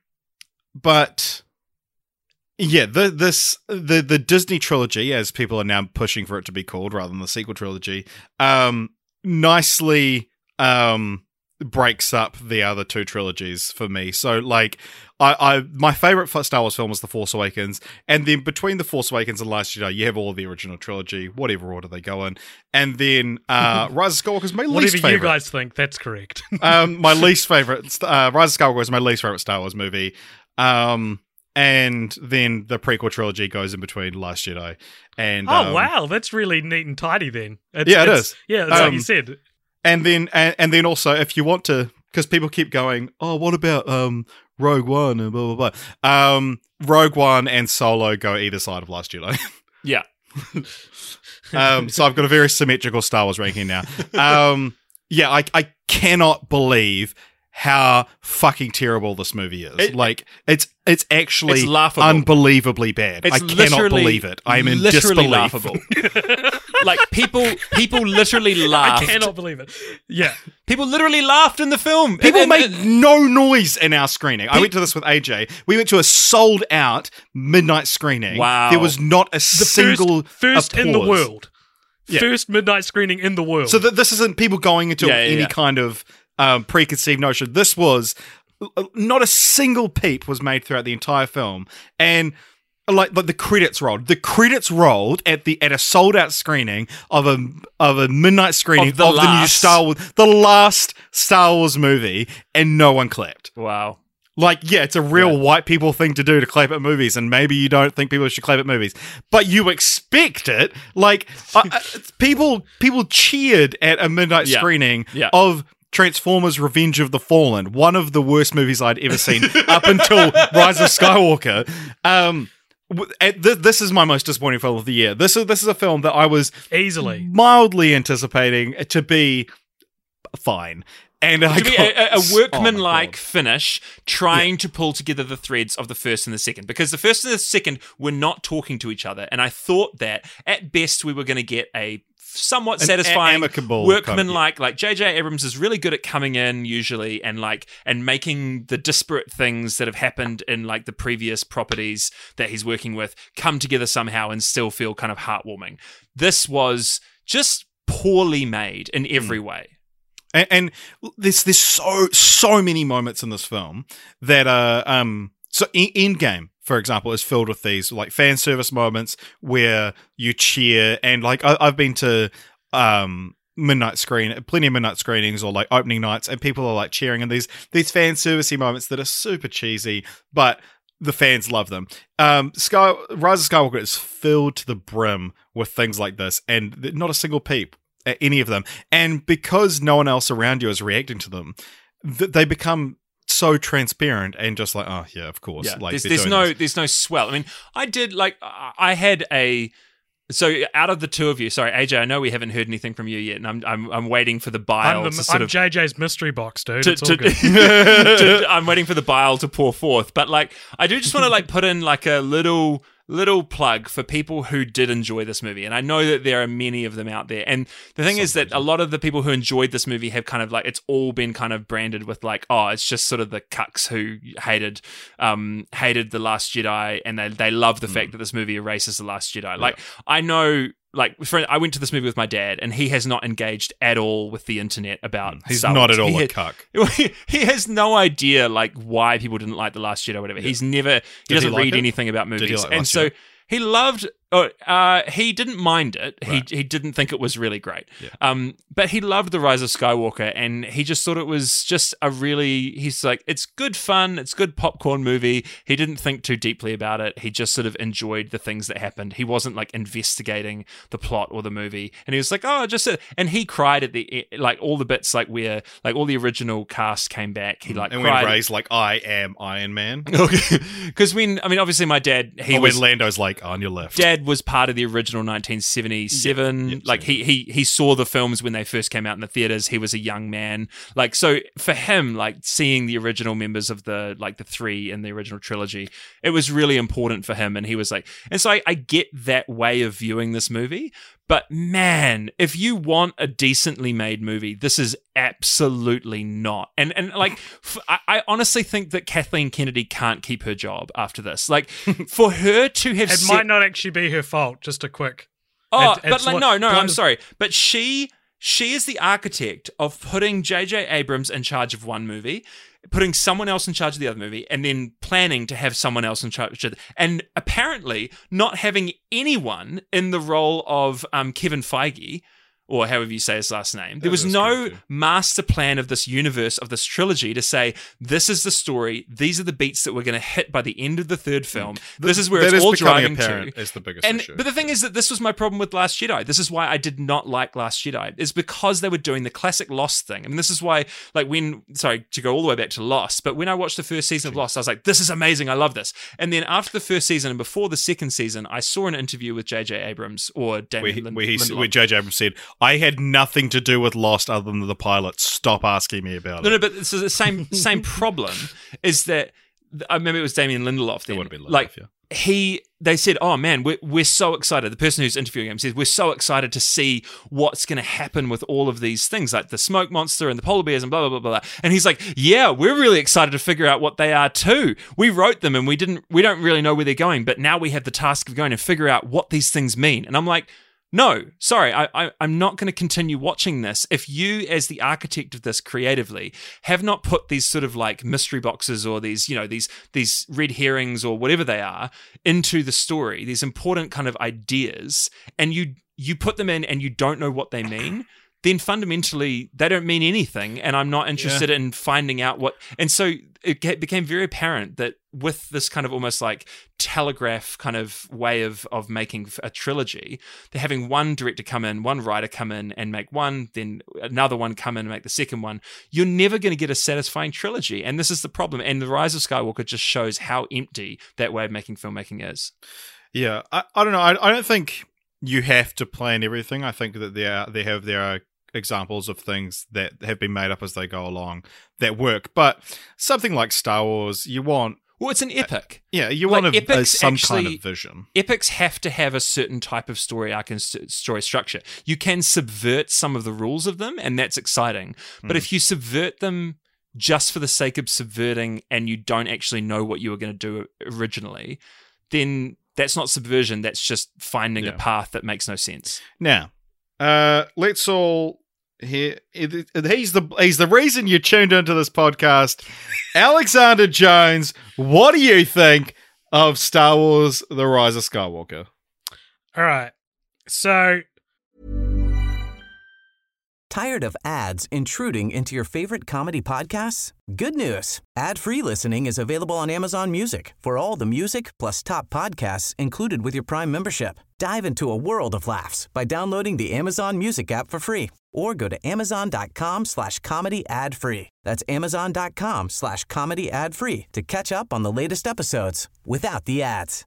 but yeah, the this the the Disney trilogy, as people are now pushing for it to be called, rather than the sequel trilogy, um, nicely um breaks up the other two trilogies for me. So, like, I, I my favorite Star Wars film was The Force Awakens, and then between The Force Awakens and Last Jedi, you have all of the original trilogy, whatever order they go in, and then uh, Rise of Skywalker is my least Whatever favorite. you guys think, that's correct. um, my least favorite, uh, Rise of Skywalker is my least favorite Star Wars movie. Um, and then the prequel trilogy goes in between Last Jedi and. Oh, um, wow. That's really neat and tidy then. It's, Yeah, it it's- is. Yeah, it's like Um, you said. And then, and, and then also, if you want to, because people keep going, oh, what about um Rogue One and blah blah blah. Um, Rogue One and Solo go either side of Last Jedi. Yeah. um, so I've got a very symmetrical Star Wars ranking now. Um, yeah, I I cannot believe how fucking terrible this movie is. It- like, it's it's actually It's laughable. unbelievably bad. It's I cannot literally- believe it. I am in literally disbelief. laughable. Like, people people literally laughed. I cannot believe it. Yeah. People literally laughed in the film. People And- and- made no noise in our screening. I went to this with A J. We went to a sold out midnight screening. Wow. There was not a The single first, first in the applause. world. Yeah. First midnight screening in the world. So th- this isn't people going into Yeah, yeah, any yeah. kind of um, preconceived notion. This was not a single peep was made throughout the entire film, and like, like the credits rolled. The credits rolled at the at a sold out screening of a of a midnight screening Of the of the new last. Star Wars, the last Star Wars movie, and no one clapped. Wow. Like, yeah, it's a real Yeah. white people thing to do to clap at movies, and maybe you don't think people should clap at movies, but you expect it. Like, I, I, people people cheered at a midnight Yeah. screening Yeah. of Transformers: Revenge of the Fallen, one of the worst movies I'd ever seen up until Rise of Skywalker. Um, w- and th- this is my most disappointing film of the year. This is this is a film that I was Easily. mildly anticipating to be fine. And I To be got- a, a- a oh my workman-like God. finish, trying to pull together the threads of the first and the second, because the first and the second were not talking to each other, and I thought that at best we were going to get a somewhat An satisfying a- amicable workman-like. Like J J Abrams is really good at coming in usually and like and making the disparate things that have happened in like the previous properties that he's working with come together somehow and still feel kind of heartwarming. This was just poorly made in every way. And, and there's there's so so many moments in this film that are um so in, Endgame, for example, is filled with these like fan service moments where you cheer, and like I, I've been to um, midnight screen, plenty of midnight screenings or like opening nights, and people are like cheering, and these these fan servicey moments that are super cheesy, but the fans love them. Um, Sky, Rise of Skywalker is filled to the brim with things like this, and not a single peep at any of them. And because no one else around you is reacting to them, th- they become so transparent and just like, oh yeah, of course. Yeah, like there's, they're there's doing no this. there's no swell. I mean, I did like I I had a. So out of the two of you, sorry, A J, I know we haven't heard anything from you yet, and I'm I'm, I'm waiting for the bile I'm, the, to sort I'm of J J's mystery box, dude. to, it's all to, good. to- I'm waiting for the bile to pour forth. But like, I do just want to like put in like a little little plug for people who did enjoy this movie, and I know that there are many of them out there. And the thing is that a lot of the people who enjoyed this movie have kind of like it's all been kind of branded with like, oh, it's just sort of the cucks who hated um hated the Last Jedi, and they they love the Mm. fact that this movie erases the Last Jedi. Like I know. Like, for, I went to this movie with my dad, and he has not engaged at all with the internet about. He's Star not Wars. at all He a had- cuck. he has no idea like why people didn't like The Last Jedi or whatever. He's never he he doesn't like read it? anything about he movies. like and Last so Jedi? he loved oh, uh he didn't mind it. Right. He he didn't think it was really great. Yeah. Um but he loved The Rise of Skywalker, and he just thought it was just a really he's like it's good fun, it's good popcorn movie. He didn't think too deeply about it. He just sort of enjoyed the things that happened. He wasn't like investigating the plot or the movie. And he was like, "Oh, just a, and he cried at the e- like all the bits like where like all the original cast came back. He like And when cried Ray's like, I am Iron Man. because when I mean obviously my dad he Or was when Lando's like, on your left. dad was part of the original nineteen seventy-seven. Yeah, yeah, like he he he saw the films when they first came out in the theaters. He was a young man. Like so for him, like seeing the original members of the like the three in the original trilogy, it was really important for him. And he was like, and so I, I get that way of viewing this movie. But man, if you want a decently made movie, this is absolutely not. And and like, f- I, I honestly think that Kathleen Kennedy can't keep her job after this. Like, for her to have It set- might not actually be her fault. Just a quick. oh, it- but it's like, what- no, no, I'm blunt- sorry, but she she is the architect of putting J J Abrams in charge of one movie, putting someone else in charge of the other movie, and then planning to have someone else in charge of the, and apparently not having anyone in the role of um, Kevin Feige, or however you say his last name. There was is no correct, yeah. master plan of this universe, of this trilogy, to say, this is the story, these are the beats that we're going to hit by the end of the third film, this is where That it's is all becoming driving to. apparent is the biggest And issue. but the thing is that this was my problem with Last Jedi. This is why I did not like Last Jedi. Is because they were doing the classic Lost thing. And this is why, like when sorry to go all the way back to Lost, but when I watched the first season of Lost, I was like, this is amazing. I love this. And then after the first season and before the second season, I saw an interview with J J Abrams or where, Damien he, Lin- where, he, Lindelof. where J J Abrams said, I had nothing to do with Lost other than the pilot. Stop asking me about No, it. no, but it's the same same problem. Is that I remember it was Damien Lindelof. Then, would have been Lindelof, like yeah. he, they said, "Oh man, we're we're so excited." The person who's interviewing him says, "We're so excited to see what's going to happen with all of these things, like the smoke monster and the polar bears and blah blah blah blah." And he's like, "Yeah, we're really excited to figure out what they are too. We wrote them and we didn't, we don't really know where they're going, but now we have the task of going to figure out what these things mean." And I'm like, no, sorry, I, I, I'm not going to continue watching this. If you, as the architect of this creatively, have not put these sort of like mystery boxes or these, you know, these these red herrings or whatever they are into the story, these important kind of ideas, and you you put them in and you don't know what they mean, then fundamentally they don't mean anything, and I'm not interested in finding out what. And so it ca- became very apparent that with this kind of almost like telegraph kind of way of of making a trilogy, they're having one director come in, one writer come in and make one, then another one come in and make the second one. You're never going to get a satisfying trilogy, and this is the problem. And The Rise of Skywalker just shows how empty that way of making filmmaking is. Yeah, I, I don't know. I, I don't think you have to plan everything. I think that there are, they have there are examples of things that have been made up as they go along that work. But something like Star Wars, you want Well, it's an epic. yeah, you Like, want a, a, epics some actually- kind of vision. Epics have to have a certain type of story arc and st- story structure. You can subvert some of the rules of them, and that's exciting. But if you subvert them just for the sake of subverting and you don't actually know what you were going to do originally, then that's not subversion. That's just finding a Yeah. path that makes no sense. Now, uh, let's all here. He's the he's the reason you tuned into this podcast. Alexander Jones, what do you think of Star Wars: The Rise of Skywalker? All right. So Tired of ads intruding into your favorite comedy podcasts? Good news. Ad-free listening is available on Amazon Music for all the music plus top podcasts included with your Prime membership. Dive into a world of laughs by downloading the Amazon Music app for free or go to amazon.com slash comedy ad free. That's amazon.com slash comedy ad free to catch up on the latest episodes without the ads.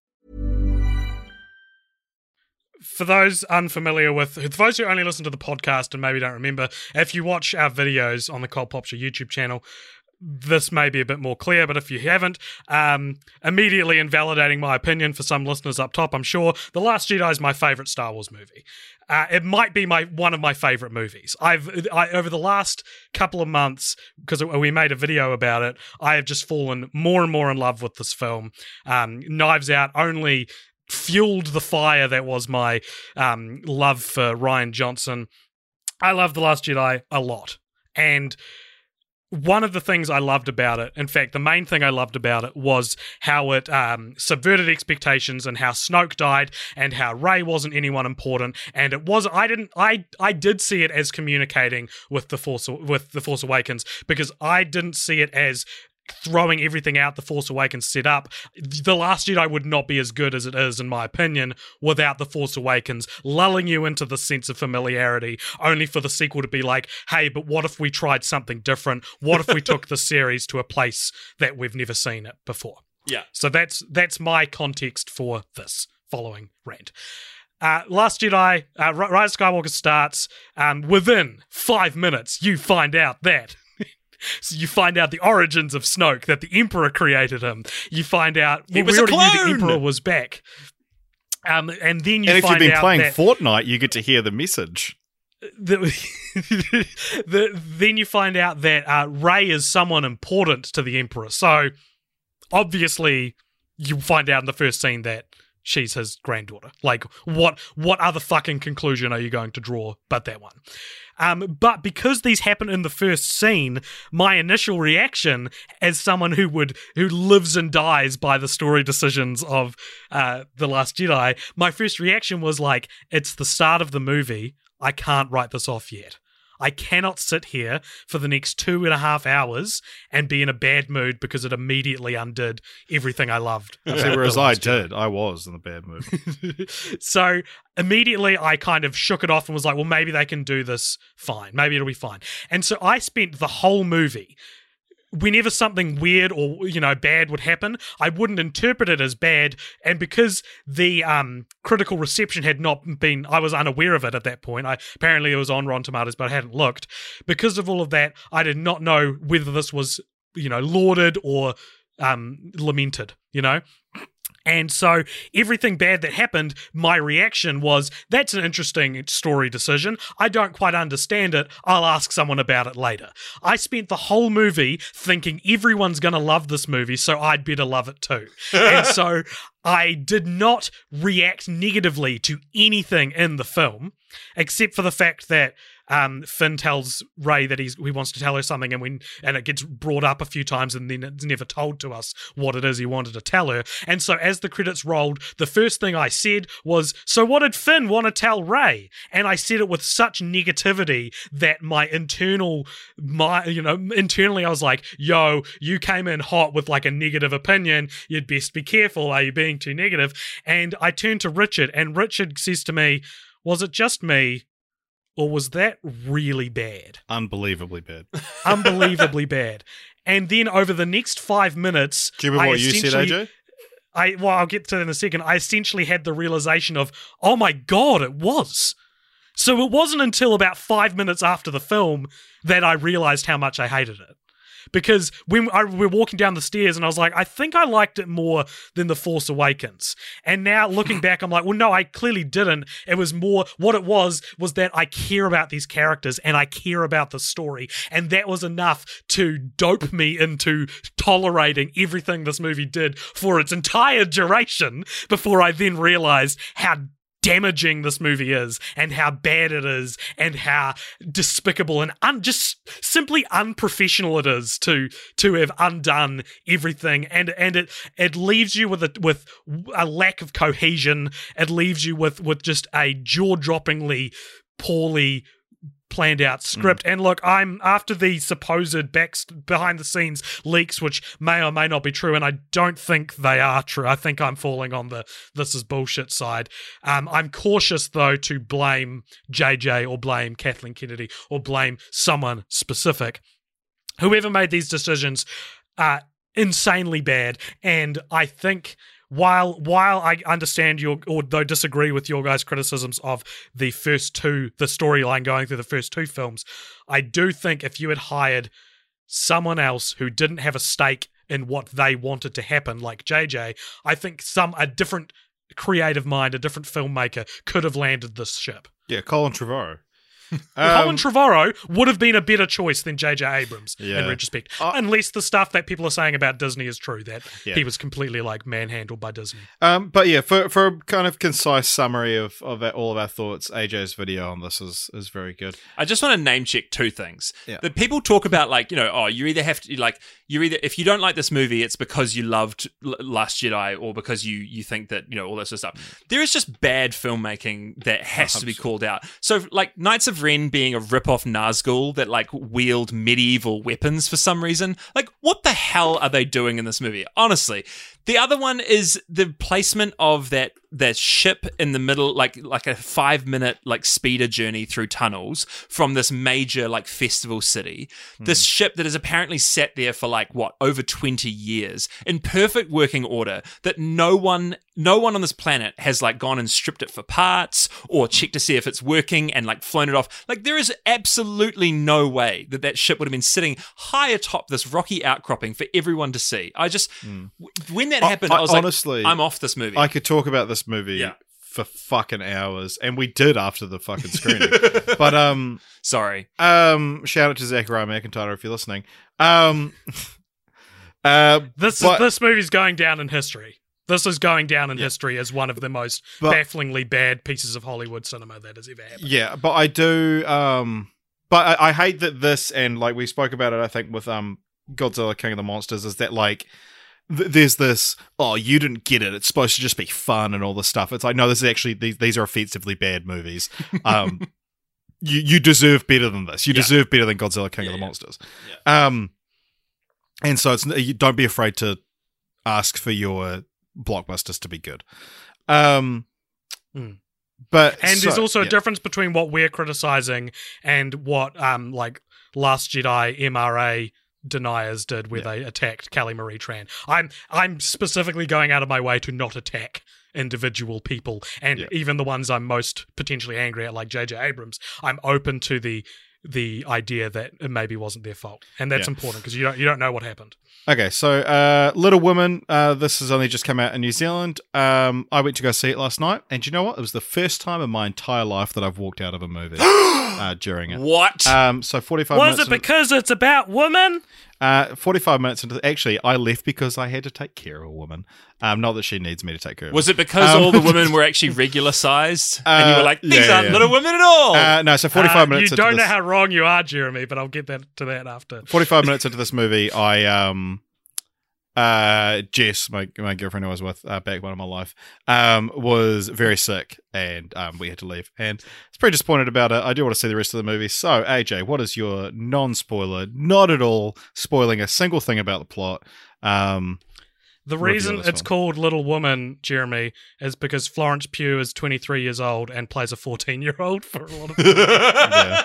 For those unfamiliar with, for those who only listen to the podcast and maybe don't remember, if you watch our videos on the Cult Popture YouTube channel, this may be a bit more clear, but if you haven't, um, immediately invalidating my opinion for some listeners up top, I'm sure, The Last Jedi is my favourite Star Wars movie. Uh, it might be my one of my favourite movies. I've I, over the last couple of months, because we made a video about it, I have just fallen more and more in love with this film. Um, Knives Out only fueled the fire that was my um, love for Rian Johnson. I love The Last Jedi a lot. And one of the things I loved about it, in fact, the main thing I loved about it was how it um, subverted expectations and how Snoke died and how Rey wasn't anyone important. And it was, I didn't, I, I did see it as communicating with the Force, with the Force Awakens, because I didn't see it as throwing everything out the Force Awakens set up. The Last Jedi would not be as good as it is, in my opinion, without the Force Awakens lulling you into the sense of familiarity, only for the sequel to be like, hey, but what if we tried something different? What if we took the series to a place that we've never seen it before? Yeah. So that's that's my context for this following rant. Uh, Last Jedi, uh, Rise of Skywalker starts. Um, within five minutes, you find out that So you find out the origins of Snoke, that the Emperor created him. You find out he well, was we already a clone. knew the Emperor was back. Um, and then you and if find you've been out playing that Fortnite, you get to hear the message. The, the, then you find out that uh, Rey is someone important to the Emperor. So obviously, you find out in the first scene that she's his granddaughter. Like, what what other fucking conclusion are you going to draw but that one? Um, but because these happen in the first scene, my initial reaction as someone who would who lives and dies by the story decisions of uh, The Last Jedi, my first reaction was like, it's the start of the movie. I can't write this off yet. I cannot sit here for the next two and a half hours and be in a bad mood because it immediately undid everything I loved. See, whereas I did, I was in a bad mood. So immediately I kind of shook it off and was like, well, maybe they can do this fine. Maybe it'll be fine. And so I spent the whole movie, whenever something weird or, you know, bad would happen, I wouldn't interpret it as bad. And because the um, critical reception had not been, I was unaware of it at that point. I apparently it was on Rotten Tomatoes, but I hadn't looked. Because of all of that, I did not know whether this was, you know, lauded or um, lamented, you know? And so everything bad that happened, my reaction was, that's an interesting story decision. I don't quite understand it. I'll ask someone about it later. I spent the whole movie thinking everyone's going to love this movie, so I'd better love it too. And so I did not react negatively to anything in the film, except for the fact that Um, Finn tells Rey that he's, he wants to tell her something, and when and it gets brought up a few times, and then it's never told to us what it is he wanted to tell her. And so as the credits rolled, the first thing I said was, so what did Finn want to tell Rey? And I said it with such negativity that my internal, my you know, internally I was like, yo, you came in hot with like a negative opinion. You'd best be careful. Are you being too negative? And I turned to Richard, and Richard says to me, was it just me? Or was that really bad? Unbelievably bad. Unbelievably bad. And then over the next five minutes... Do you remember I what you said, A J? I, well, I'll get to that in a second. I essentially had the realization of, oh my God, it was. So it wasn't until about five minutes after the film that I realized how much I hated it. Because when I, we were walking down the stairs and I was like, I think I liked it more than The Force Awakens. And now looking back, I'm like, well, no, I clearly didn't. It was more, what it was, was that I care about these characters and I care about the story. And that was enough to dope me into tolerating everything this movie did for its entire duration before I then realized how damaging this movie is and how bad it is and how despicable and un- just simply unprofessional it is to to have undone everything, and and it it leaves you with a with a lack of cohesion. It leaves you with with just a jaw-droppingly poorly planned out script. Mm. And look, I'm after the supposed back behind the scenes leaks, which may or may not be true, and I don't think they are true. I think I'm falling on the this is bullshit side. Um, I'm cautious though to blame J J or blame Kathleen Kennedy or blame someone specific. Whoever made these decisions are insanely bad, and I think. While while I understand your, or though disagree with your guys' criticisms of the first two, the storyline going through the first two films, I do think if you had hired someone else who didn't have a stake in what they wanted to happen, like J J, I think some a different creative mind, a different filmmaker could have landed this ship. Yeah, Colin Trevorrow. Colin Um, Trevorrow would have been a better choice than J J Abrams Yeah. in retrospect. Uh, Unless the stuff that people are saying about Disney is true, that Yeah. he was completely like manhandled by Disney. Um, but yeah, for for a kind of concise summary of, of our- all of our thoughts, A J's video on this is, is very good. I just want to name check two things. Yeah. That people talk about, like, you know, oh, you either have to, like, you're either, if you don't like this movie, it's because you loved L- Last Jedi or because you you think that, you know, all this sort of stuff. There is just bad filmmaking that has to be called out. So, like, Knights of Ren being a rip-off Nazgul that, like, wield medieval weapons for some reason. Like, what the hell are they doing in this movie? Honestly. The other one is the placement of that that ship in the middle, like like a five minute like speeder journey through tunnels from this major like festival city. Mm. This ship that is apparently sat there for like what over twenty years in perfect working order. That no one no one on this planet has like gone and stripped it for parts or checked to see if it's working and like flown it off. Like there is absolutely no way that that ship would have been sitting high atop this rocky outcropping for everyone to see. I just mm. when that happened, I, I, I was honestly, like, I'm off this movie. I could talk about this movie yeah. for fucking hours, and we did after the fucking screening. But um, sorry. Um, shout out to Zachariah McIntyre if you're listening. Um, uh, this but, is this movie's going down in history. This is going down in yeah. history as one of the most but, bafflingly bad pieces of Hollywood cinema that has ever happened. Yeah, but I do. Um, but I, I hate that this, and like we spoke about it, I think with um Godzilla King of the Monsters, is that like. There's this, oh, you didn't get it. It's supposed to just be fun and all this stuff. It's like, no, this is actually, these, these are offensively bad movies. Um, you you deserve better than this. You yeah. deserve better than Godzilla King yeah, of the yeah. Monsters. Yeah. Um, and so it's you don't be afraid to ask for your blockbusters to be good. Um, mm. but and so, there's also yeah. a difference between what we're criticizing and what um like Last Jedi M R A deniers did where yeah. they attacked Kelly Marie Tran. I'm I'm specifically going out of my way to not attack individual people, and yeah. even the ones I'm most potentially angry at, like J J Abrams, I'm open to the the idea that it maybe wasn't their fault, and that's yeah. important because you don't you don't know what happened. Okay, so uh, Little Women, uh, this has only just come out in New Zealand. Um, I went to go see it last night, and you know what? It was the first time in my entire life that I've walked out of a movie uh, during it. What? Um, so forty-five Was minutes. Was it because it's about women? Uh, forty-five minutes into actually, I left because I had to take care of a woman. Um, not that she needs me to take care of her. Was it because um, all the women were actually regular sized, uh, and you were like, "These yeah, aren't yeah. Little Women at all"? Uh, no, so forty-five uh, minutes. You into don't know this, how wrong you are, Jeremy, but I'll get that to that after. Forty-five minutes into this movie, I um, uh, Jess, my my girlfriend who I was with uh, back one of my life, um, was very sick, and um, we had to leave, and I was pretty disappointed about it. I do want to see the rest of the movie. So, A J, what is your non-spoiler, not at all spoiling a single thing about the plot? Um, the reason it's one. called Little Woman, Jeremy, is because Florence Pugh is twenty-three years old and plays a fourteen-year-old for a lot of people. yeah.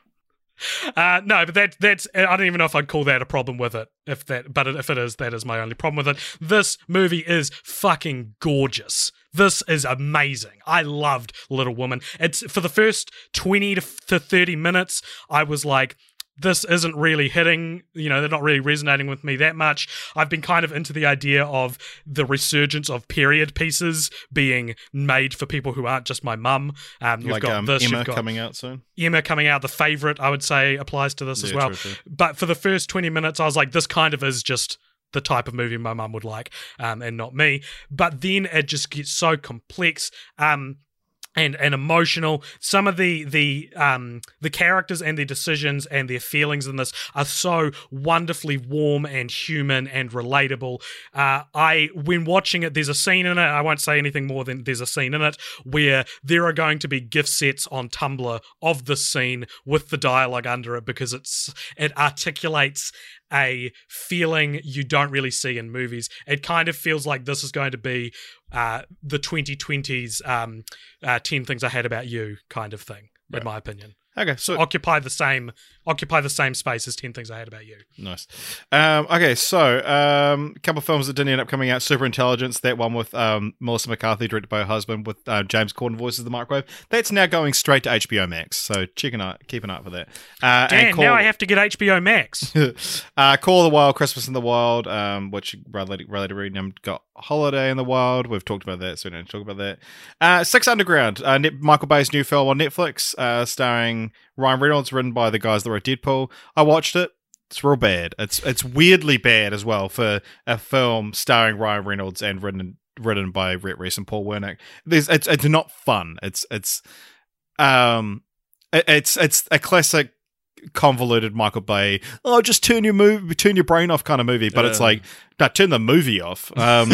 Uh, no, but that that's I don't even know if I'd call that a problem with it. If that, but if it is, that is my only problem with it. This movie is fucking gorgeous. This is amazing. I loved Little Woman. It's for the first twenty to thirty minutes, I was like, this isn't really hitting, you know, they're not really resonating with me that much. I've been kind of into the idea of the resurgence of period pieces being made for people who aren't just my mum. Um, you've like got um, this, Emma you've got coming out soon. Emma coming out, The Favourite, I would say, applies to this yeah, as well. True, true. But for the first twenty minutes, I was like, this kind of is just the type of movie my mum would like, um, and not me. But then it just gets so complex. Um, And, and emotional. Some of the the um the characters and their decisions and their feelings in this are so wonderfully warm and human and relatable. Uh, I when watching it, there's a scene in it. I won't say anything more than there's a scene in it where there are going to be gift sets on Tumblr of this scene with the dialogue under it because it's it articulates a feeling you don't really see in movies. It kind of feels like this is going to be uh, the twenty twenties um, uh, ten Things I Hate About You kind of thing, right. in my opinion. Okay, so occupy the same occupy the same space as ten Things I Hate About You. Nice. Um, okay, so um, a couple of films that didn't end up coming out. Super Intelligence, that one with um, Melissa McCarthy, directed by her husband, with uh, James Corden voices the microwave. That's now going straight to H B O Max. So check an eye, keep an eye out for that. Uh, Dan, and Call, now I have to get H B O Max. uh, Call of the Wild, Christmas in the Wild, um, which related related renamed got Holiday in the Wild. We've talked about that, so we don't talk about that. Uh, Six Underground, uh, Michael Bay's new film on Netflix, uh, starring Ryan Reynolds, written by the guys that wrote Deadpool. I watched it. It's real bad. It's it's weirdly bad as well for a film starring Ryan Reynolds and written written by Rhett Reese and Paul Wernick. There's it's it's not fun. It's it's um it, it's it's a classic convoluted Michael Bay. Oh, just turn your move, turn your brain off kind of movie. But uh. it's like, no, turn the movie off. Um,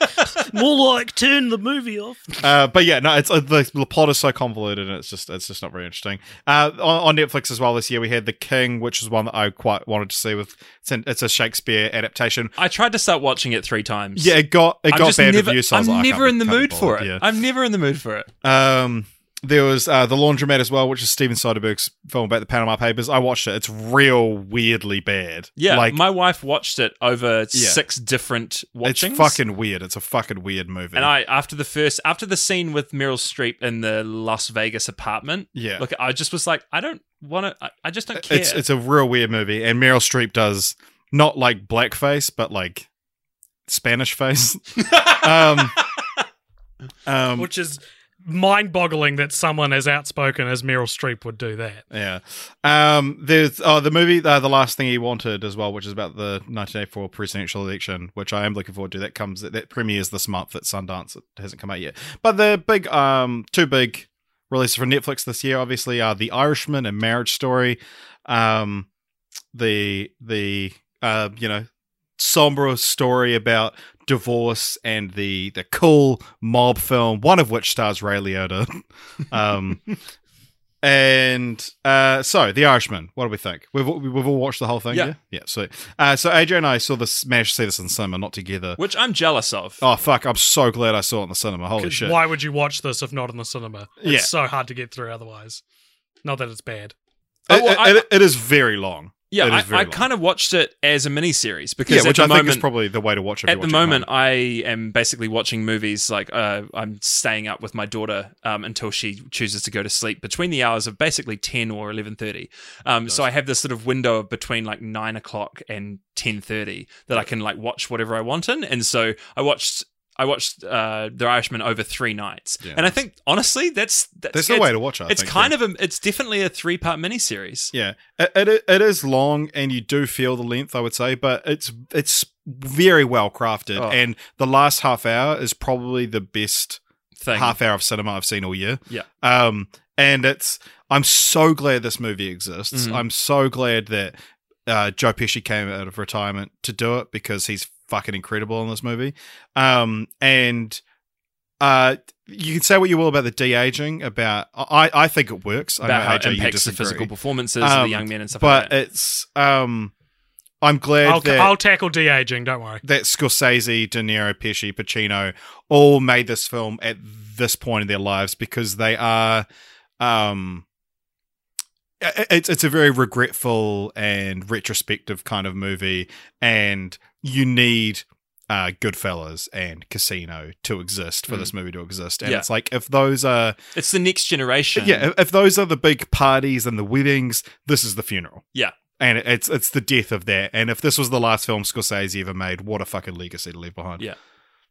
More like turn the movie off. Uh, but yeah, no, it's uh, the, the plot is so convoluted, and it's just it's just not very interesting. Uh, on, on Netflix as well this year, we had The King, which is one that I quite wanted to see. With it's, an, it's a Shakespeare adaptation. I tried to start watching it three times. Yeah, it got it I'm got bad never, reviews. So I was I'm like, never I in the mood for it. Yeah. I'm never in the mood for it. Um. There was uh, The Laundromat as well, which is Steven Soderbergh's film about the Panama Papers. I watched it. It's real weirdly bad. Yeah, like, my wife watched it over yeah. six different watchings. It's fucking weird. It's a fucking weird movie. And I, after the first, after the scene with Meryl Streep in the Las Vegas apartment, yeah, look, I just was like, I don't want to. I, I just don't care. It's it's a real weird movie, and Meryl Streep does not like blackface, but like Spanish face, um, um, which is mind-boggling that someone as outspoken as Meryl Streep would do that. Yeah. Um, there's oh the movie uh, The Last Thing He Wanted as well, which is about the nineteen eighty-four presidential election, which I am looking forward to. That comes that premieres this month at Sundance. It hasn't come out yet. But the big um two big releases from Netflix this year obviously are The Irishman and Marriage Story. Um the the uh you know somber story about divorce and the the cool mob film, one of which stars Ray Liotta. um, and uh, so The Irishman. What do we think? We've we've all watched the whole thing. Yeah, yeah. yeah so uh, so A J and I saw this, managed to see this in the cinema, not together, which I'm jealous of. Oh fuck! I'm so glad I saw it in the cinema. Holy shit! Why would you watch this if not in the cinema? It's yeah. so hard to get through otherwise. Not that it's bad. It, oh, well, it, I, it, it is very long. Yeah, I, I kind of watched it as a miniseries because yeah, at which the I moment, think is probably the way to watch it. At the moment, I am basically watching movies like uh, I'm staying up with my daughter um, until she chooses to go to sleep between the hours of basically ten or eleven thirty. Um, nice. So I have this sort of window of between like nine o'clock and ten thirty that I can like watch whatever I want in, and so I watched. I watched uh, The Irishman over three nights, yeah, and I think honestly, that's that's, that's the way to watch it. I it's think, kind yeah. of a, it's definitely a three part miniseries. Yeah, it, it it is long, and you do feel the length, I would say, but it's it's very well crafted, oh. and the last half hour is probably the best Thing. half hour of cinema I've seen all year. Yeah, um, and it's I'm so glad this movie exists. Mm-hmm. I'm so glad that uh, Joe Pesci came out of retirement to do it because he's fucking incredible in this movie. Um, and uh, you can say what you will about the de-aging, about I, I think it works. About I know how A J, it impacts the physical performances um, of the young men and stuff but like that. But it's um, I'm glad I'll, that I'll tackle de-aging, don't worry. That Scorsese, De Niro, Pesci, Pacino all made this film at this point in their lives because they are um It's it's a very regretful and retrospective kind of movie, and you need uh, Goodfellas and Casino to exist for mm. this movie to exist. And yeah. it's like if those are, it's the next generation. Yeah, if, if those are the big parties and the weddings, this is the funeral. Yeah, and it's it's the death of that. And if this was the last film Scorsese ever made, what a fucking legacy to leave behind. Yeah.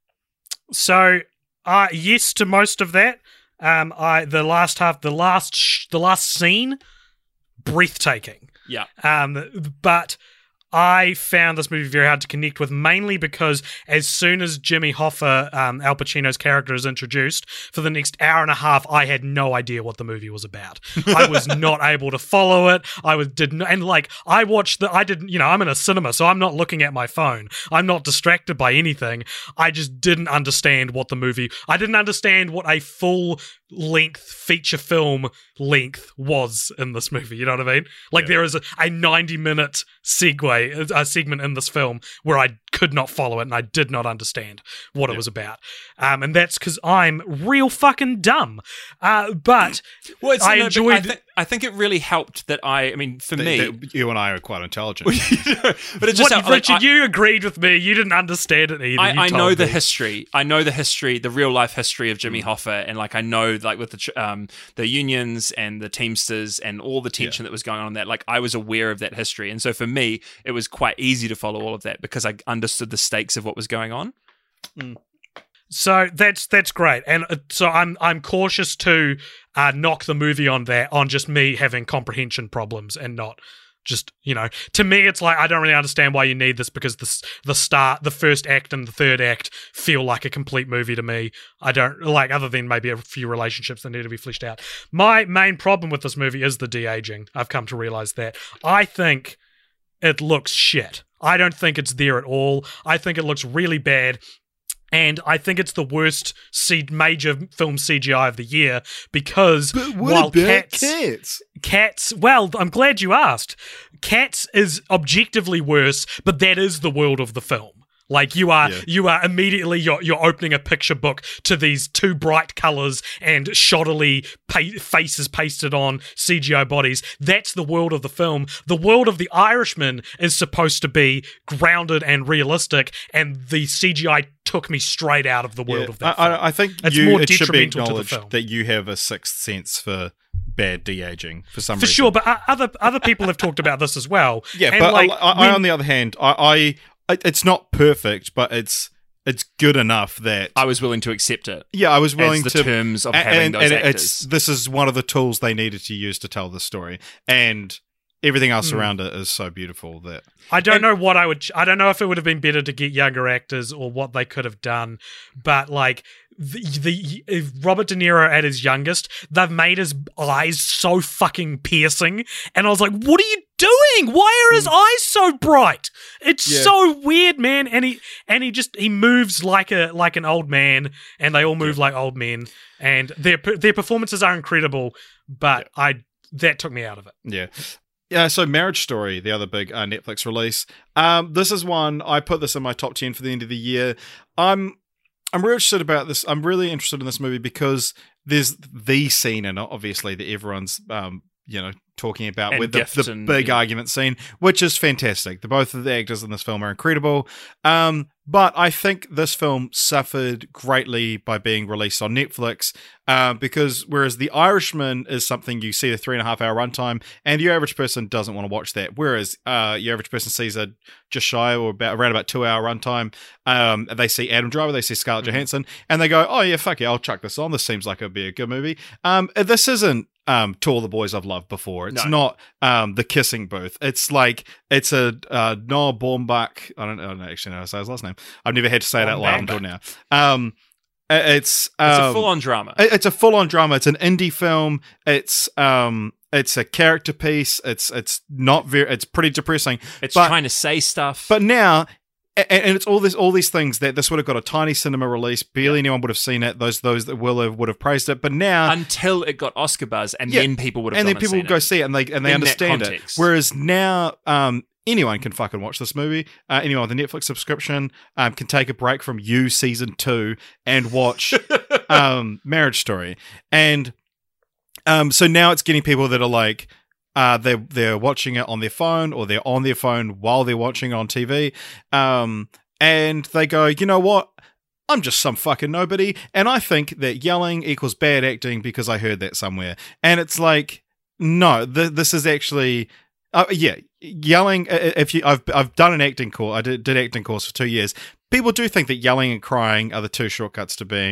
So, uh, yes to most of that. Um, I the last half, the last sh- the last scene. Breathtaking. Yeah. Um, but I found this movie very hard to connect with, mainly because as soon as Jimmy Hoffa, um, Al Pacino's character, is introduced, for the next hour and a half, I had no idea what the movie was about. I was not able to follow it. I was didn't, and like I watched the, I didn't, you know, I'm in a cinema, so I'm not looking at my phone. I'm not distracted by anything. I just didn't understand what the movie. I didn't understand what a full length feature film length was in this movie. You know what I mean? Like yeah. there is a, a ninety minute segue, a segment in this film where I could not follow it and I did not understand what yeah. it was about. Um, and that's because I'm real fucking dumb. Uh, but well, it's, I no, enjoyed. I, th- I think it really helped that I. I mean, for the, me, the, you and I are quite intelligent. but it's just what, how, Richard, like, I, you agreed with me. You didn't understand it either. I, You I told know me. the history. I know the history, the real life history of Jimmy Hoffa, and like I know, like with the tr- um the unions and the Teamsters and all the tension Yeah. that was going on in that. Like I was aware of that history, and so for me, it was quite easy to follow all of that because I understood the stakes of what was going on. Mm. So that's that's great, and uh, so I'm I'm cautious to uh, knock the movie on that on just me having comprehension problems and not just, you know, to me it's like I don't really understand why you need this because the the start, the first act and the third act feel like a complete movie to me. I don't like, other than maybe a few relationships that need to be fleshed out. My main problem with this movie is the de-aging. I've come to realize that. I think it looks shit. I don't think it's there at all. I think it looks really bad. And I think it's the worst C- major film C G I of the year because while Cats, Cats? Cats, well, I'm glad you asked. Cats is objectively worse, but that is the world of the film. Like you are, Yeah. you are immediately you're you're opening a picture book to these two bright colors and shoddily pa- faces pasted on C G I bodies. That's the world of the film. The world of The Irishman is supposed to be grounded and realistic, and the C G I took me straight out of the world Yeah, of that. I, film. I, I think It's you, more it should be detrimental to the acknowledged film. that you have a sixth sense for bad de-aging for some For reason. sure, but uh, other other people have talked about this as well. Yeah, And, but like, I, I, when- on the other hand, I, I it- it's not perfect, but it's it's good enough that I was willing to accept it. yeah, I was willing as the to terms of a- having and, those and actors. it's this is one of the tools they needed to use to tell the story, and everything else Mm. around it is so beautiful that I don't And- know what I would. I don't know if it would have been better to get younger actors or what they could have done. But like the, the if Robert De Niro at his youngest, they've made his eyes so fucking piercing, and I was like, "What are you doing? Why are his eyes so bright? It's Yeah. so weird, man." And he and he just he moves like a like an old man, and they all move like old men, and their their performances are incredible. But I that took me out of it. yeah. Yeah, so Marriage Story, the other big uh, Netflix release. Um, this is one I put this in my top ten for the end of the year. I'm I'm really interested about this. I'm really interested in this movie because there's the scene in it, obviously, that everyone's um, you know talking about And with the, Gift the and- big yeah. argument scene, which is fantastic. The both of the actors in this film are incredible. Um, but I think this film suffered greatly by being released on Netflix uh, because whereas The Irishman is something you see a three and a half hour runtime, and your average person doesn't want to watch that. Whereas uh, your average person sees a just shy or about around about two hour runtime. Um, they see Adam Driver, they see Scarlett Mm-hmm. Johansson, and they go, "Oh yeah, fuck yeah, I'll chuck this on. This seems like it'd be a good movie." Um, this isn't um, To All the Boys I've Loved Before. It's No. not um, The Kissing Booth. It's like it's a uh, Noah Baumbach. I don't, I don't actually know how to say his last name. I've never had to say it out loud until now. Um, it's um, It's a full-on drama. it- It's a full-on drama. It's an indie film. It's um, it's a character piece. It's it's not very. It's pretty depressing. It's but- trying to say stuff. But now, a- and it's all this, all these things that this would have got a tiny cinema release. Barely anyone would have seen it. Those, those that will have would have praised it. But now, until it got Oscar buzz, and Yeah, then people would have and gone then people seen would go it. see it, and they and they In that understand it. context. Whereas now, um, anyone can fucking watch this movie. Uh, anyone with a Netflix subscription um, can take a break from You season two and watch um, Marriage Story. And um, so now it's getting people that are like. Uh, they're, they're watching it on their phone or they're on their phone while they're watching it on T V. Um, and they go, you know what? I'm just some fucking nobody. And I think that yelling equals bad acting because I heard that somewhere. And it's like, no, th- this is actually, uh, yeah, yelling. uh, If you, I've I've done an acting course. I did, did acting course for two years. People do think that yelling and crying are the two shortcuts to being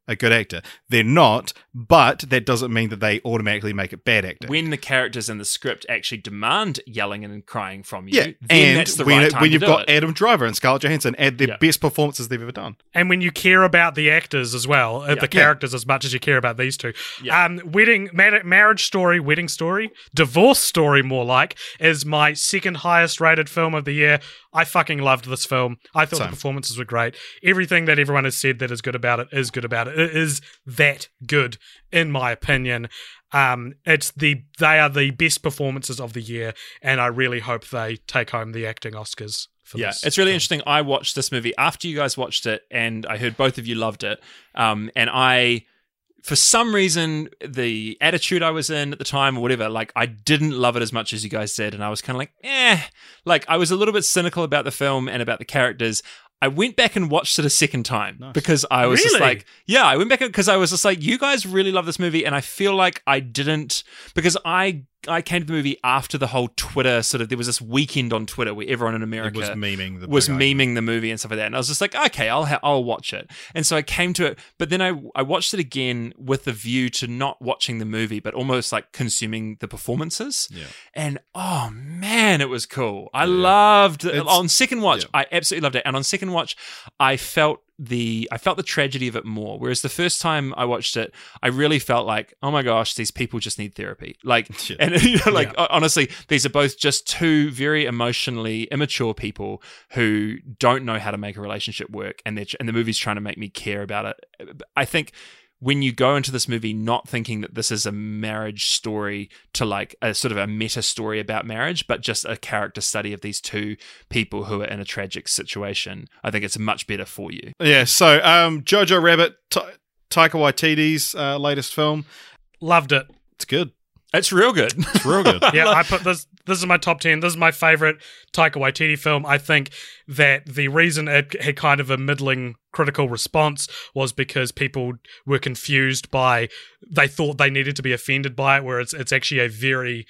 a good actor. They're not, but that doesn't mean that they automatically make it bad acting. When the characters in the script actually demand yelling and crying from you, yeah, then and that's the when, right it, time when to you've do got it. Adam Driver and Scarlett Johansson at their Yeah. best performances they've ever done. And when you care about the actors as well, uh, Yeah. the characters as much as you care about these two. Yeah. Um, wedding, mar- marriage story, wedding story, divorce story more like, is my second highest rated film of the year. I fucking loved this film. I thought Same. the performances were great. Everything that everyone has said that is good about it is good about it. It is that good, in my opinion. Um, it's the they are the best performances of the year, and I really hope they take home the acting Oscars for Yeah, this. it's really film. interesting. I watched this movie after you guys watched it, and I heard both of you loved it. Um, and I, for some reason, the attitude I was in at the time or whatever, like I didn't love it as much as you guys did, and I was kind of like, eh. Like I was a little bit cynical about the film and about the characters. I went back and watched it a second time Nice. because I was just Really? like, yeah, I went back because I was just like, you guys really love this movie, and I feel like I didn't because I I came to the movie after the whole Twitter sort of there was this weekend on Twitter where everyone in America It was memeing the was big memeing the movie and stuff like that, and I was just like, okay, I'll ha- I'll watch it, and so I came to it, but then I I watched it again with the view to not watching the movie, but almost like consuming the performances, Yeah. and oh man, it was cool. I loved It's- on second watch, yeah. I absolutely loved it, and on second watch, I felt the I felt the tragedy of it more. Whereas the first time I watched it, I really felt like, oh my gosh, these people just need therapy. Like, Yeah. and you know, like Yeah. honestly, these are both just two very emotionally immature people who don't know how to make a relationship work, and they're and the movie's trying to make me care about it. I think when you go into this movie not thinking that this is a marriage story to like a sort of a meta story about marriage, but just a character study of these two people who are in a tragic situation, I think it's much better for you. Yeah, so um, Jojo Rabbit, Ta- Taika Waititi's uh, latest film. Loved it. It's good. It's real good. It's real good. Yeah, I put this. This is my top ten. This is my favorite Taika Waititi film. I think that the reason it had kind of a middling critical response was because people were confused by. They thought they needed to be offended by it, where it's it's actually a very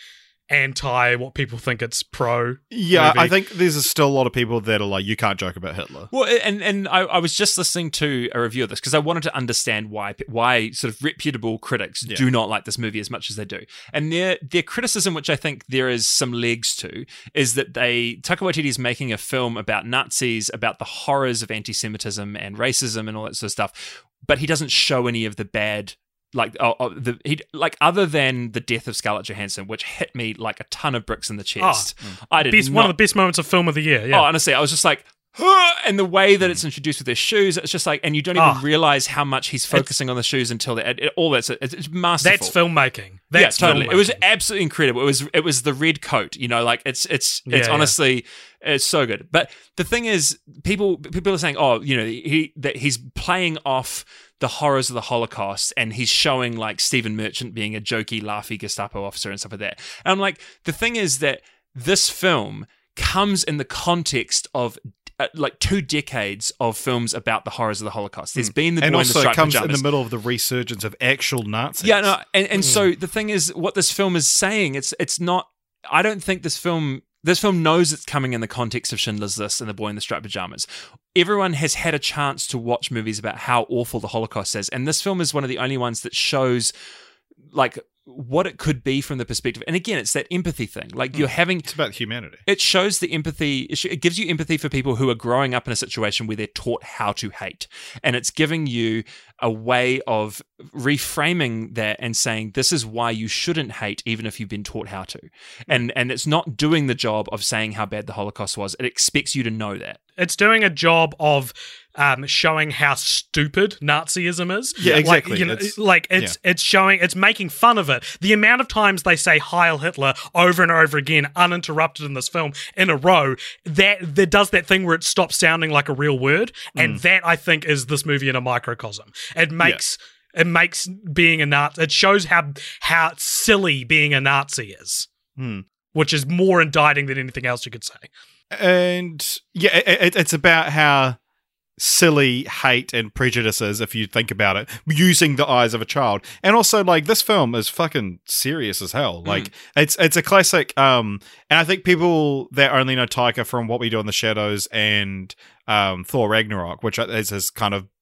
anti what people think it's pro. Yeah, movie. I think there's still a lot of people that are like, you can't joke about Hitler. Well, and and I, I was just listening to a review of this because I wanted to understand why why sort of reputable critics Yeah. do not like this movie as much as they do. And their their criticism, which I think there is some legs to, is that they Taika Waititi is making a film about Nazis, about the horrors of anti-Semitism and racism and all that sort of stuff, but he doesn't show any of the bad. Like oh, oh, the he like other than the death of Scarlett Johansson, which hit me like a ton of bricks in the chest. I did Best, not, one of the best moments of film of the year. Yeah. Oh, honestly, I was just like, "Huh," and the way that it's introduced with their shoes, it's just like, and you don't even Oh. realize how much he's focusing on the shoes until the, it, all that's it's, it's masterful. That's filmmaking. That's yeah, totally. It was filmmaking. absolutely incredible. It was it was the red coat, you know, like it's it's Yeah, it's yeah. honestly it's so good. But the thing is, people people are saying, oh, you know, he that he's playing off the horrors of the Holocaust, and he's showing like Stephen Merchant being a jokey, laughy Gestapo officer and stuff like that. And I'm like, the thing is that this film comes in the context of uh, like two decades of films about the horrors of the Holocaust. There's been the And Boy in the also, it Striped comes Pajamas. in the middle of the resurgence of actual Nazis. Yeah, no, and, and so the thing is, what this film is saying, it's it's not. I don't think this film. This film knows it's coming in the context of Schindler's List and The Boy in the Striped Pajamas. Everyone has had a chance to watch movies about how awful the Holocaust is, and this film is one of the only ones that shows, like, what it could be from the perspective. And again, it's that empathy thing. Like, you're having. It's about humanity. It shows the empathy. It, sh- it gives you empathy for people who are growing up in a situation where they're taught how to hate, and it's giving you a way of reframing that and saying this is why you shouldn't hate, even if you've been taught how to. And and it's not doing the job of saying how bad the Holocaust was. It expects you to know that. It's doing a job of um, showing how stupid Nazism is. Yeah, Like, exactly. you know, It's- like it's it's showing, it's making fun of it. The amount of times they say Heil Hitler over and over again, uninterrupted in this film in a row, that that does that thing where it stops sounding like a real word, and that I think is this movie in a microcosm. It makes. It makes being a Nazi. It shows how how silly being a Nazi is, Hmm. which is more indicting than anything else you could say. And yeah, it, it, it's about how silly hate and prejudice is, if you think about it, using the eyes of a child. And also, like, this film is fucking serious as hell. Like, it's it's a classic. Um, and I think people that only know Taika from What We Do in the Shadows and um, Thor Ragnarok, which is his kind of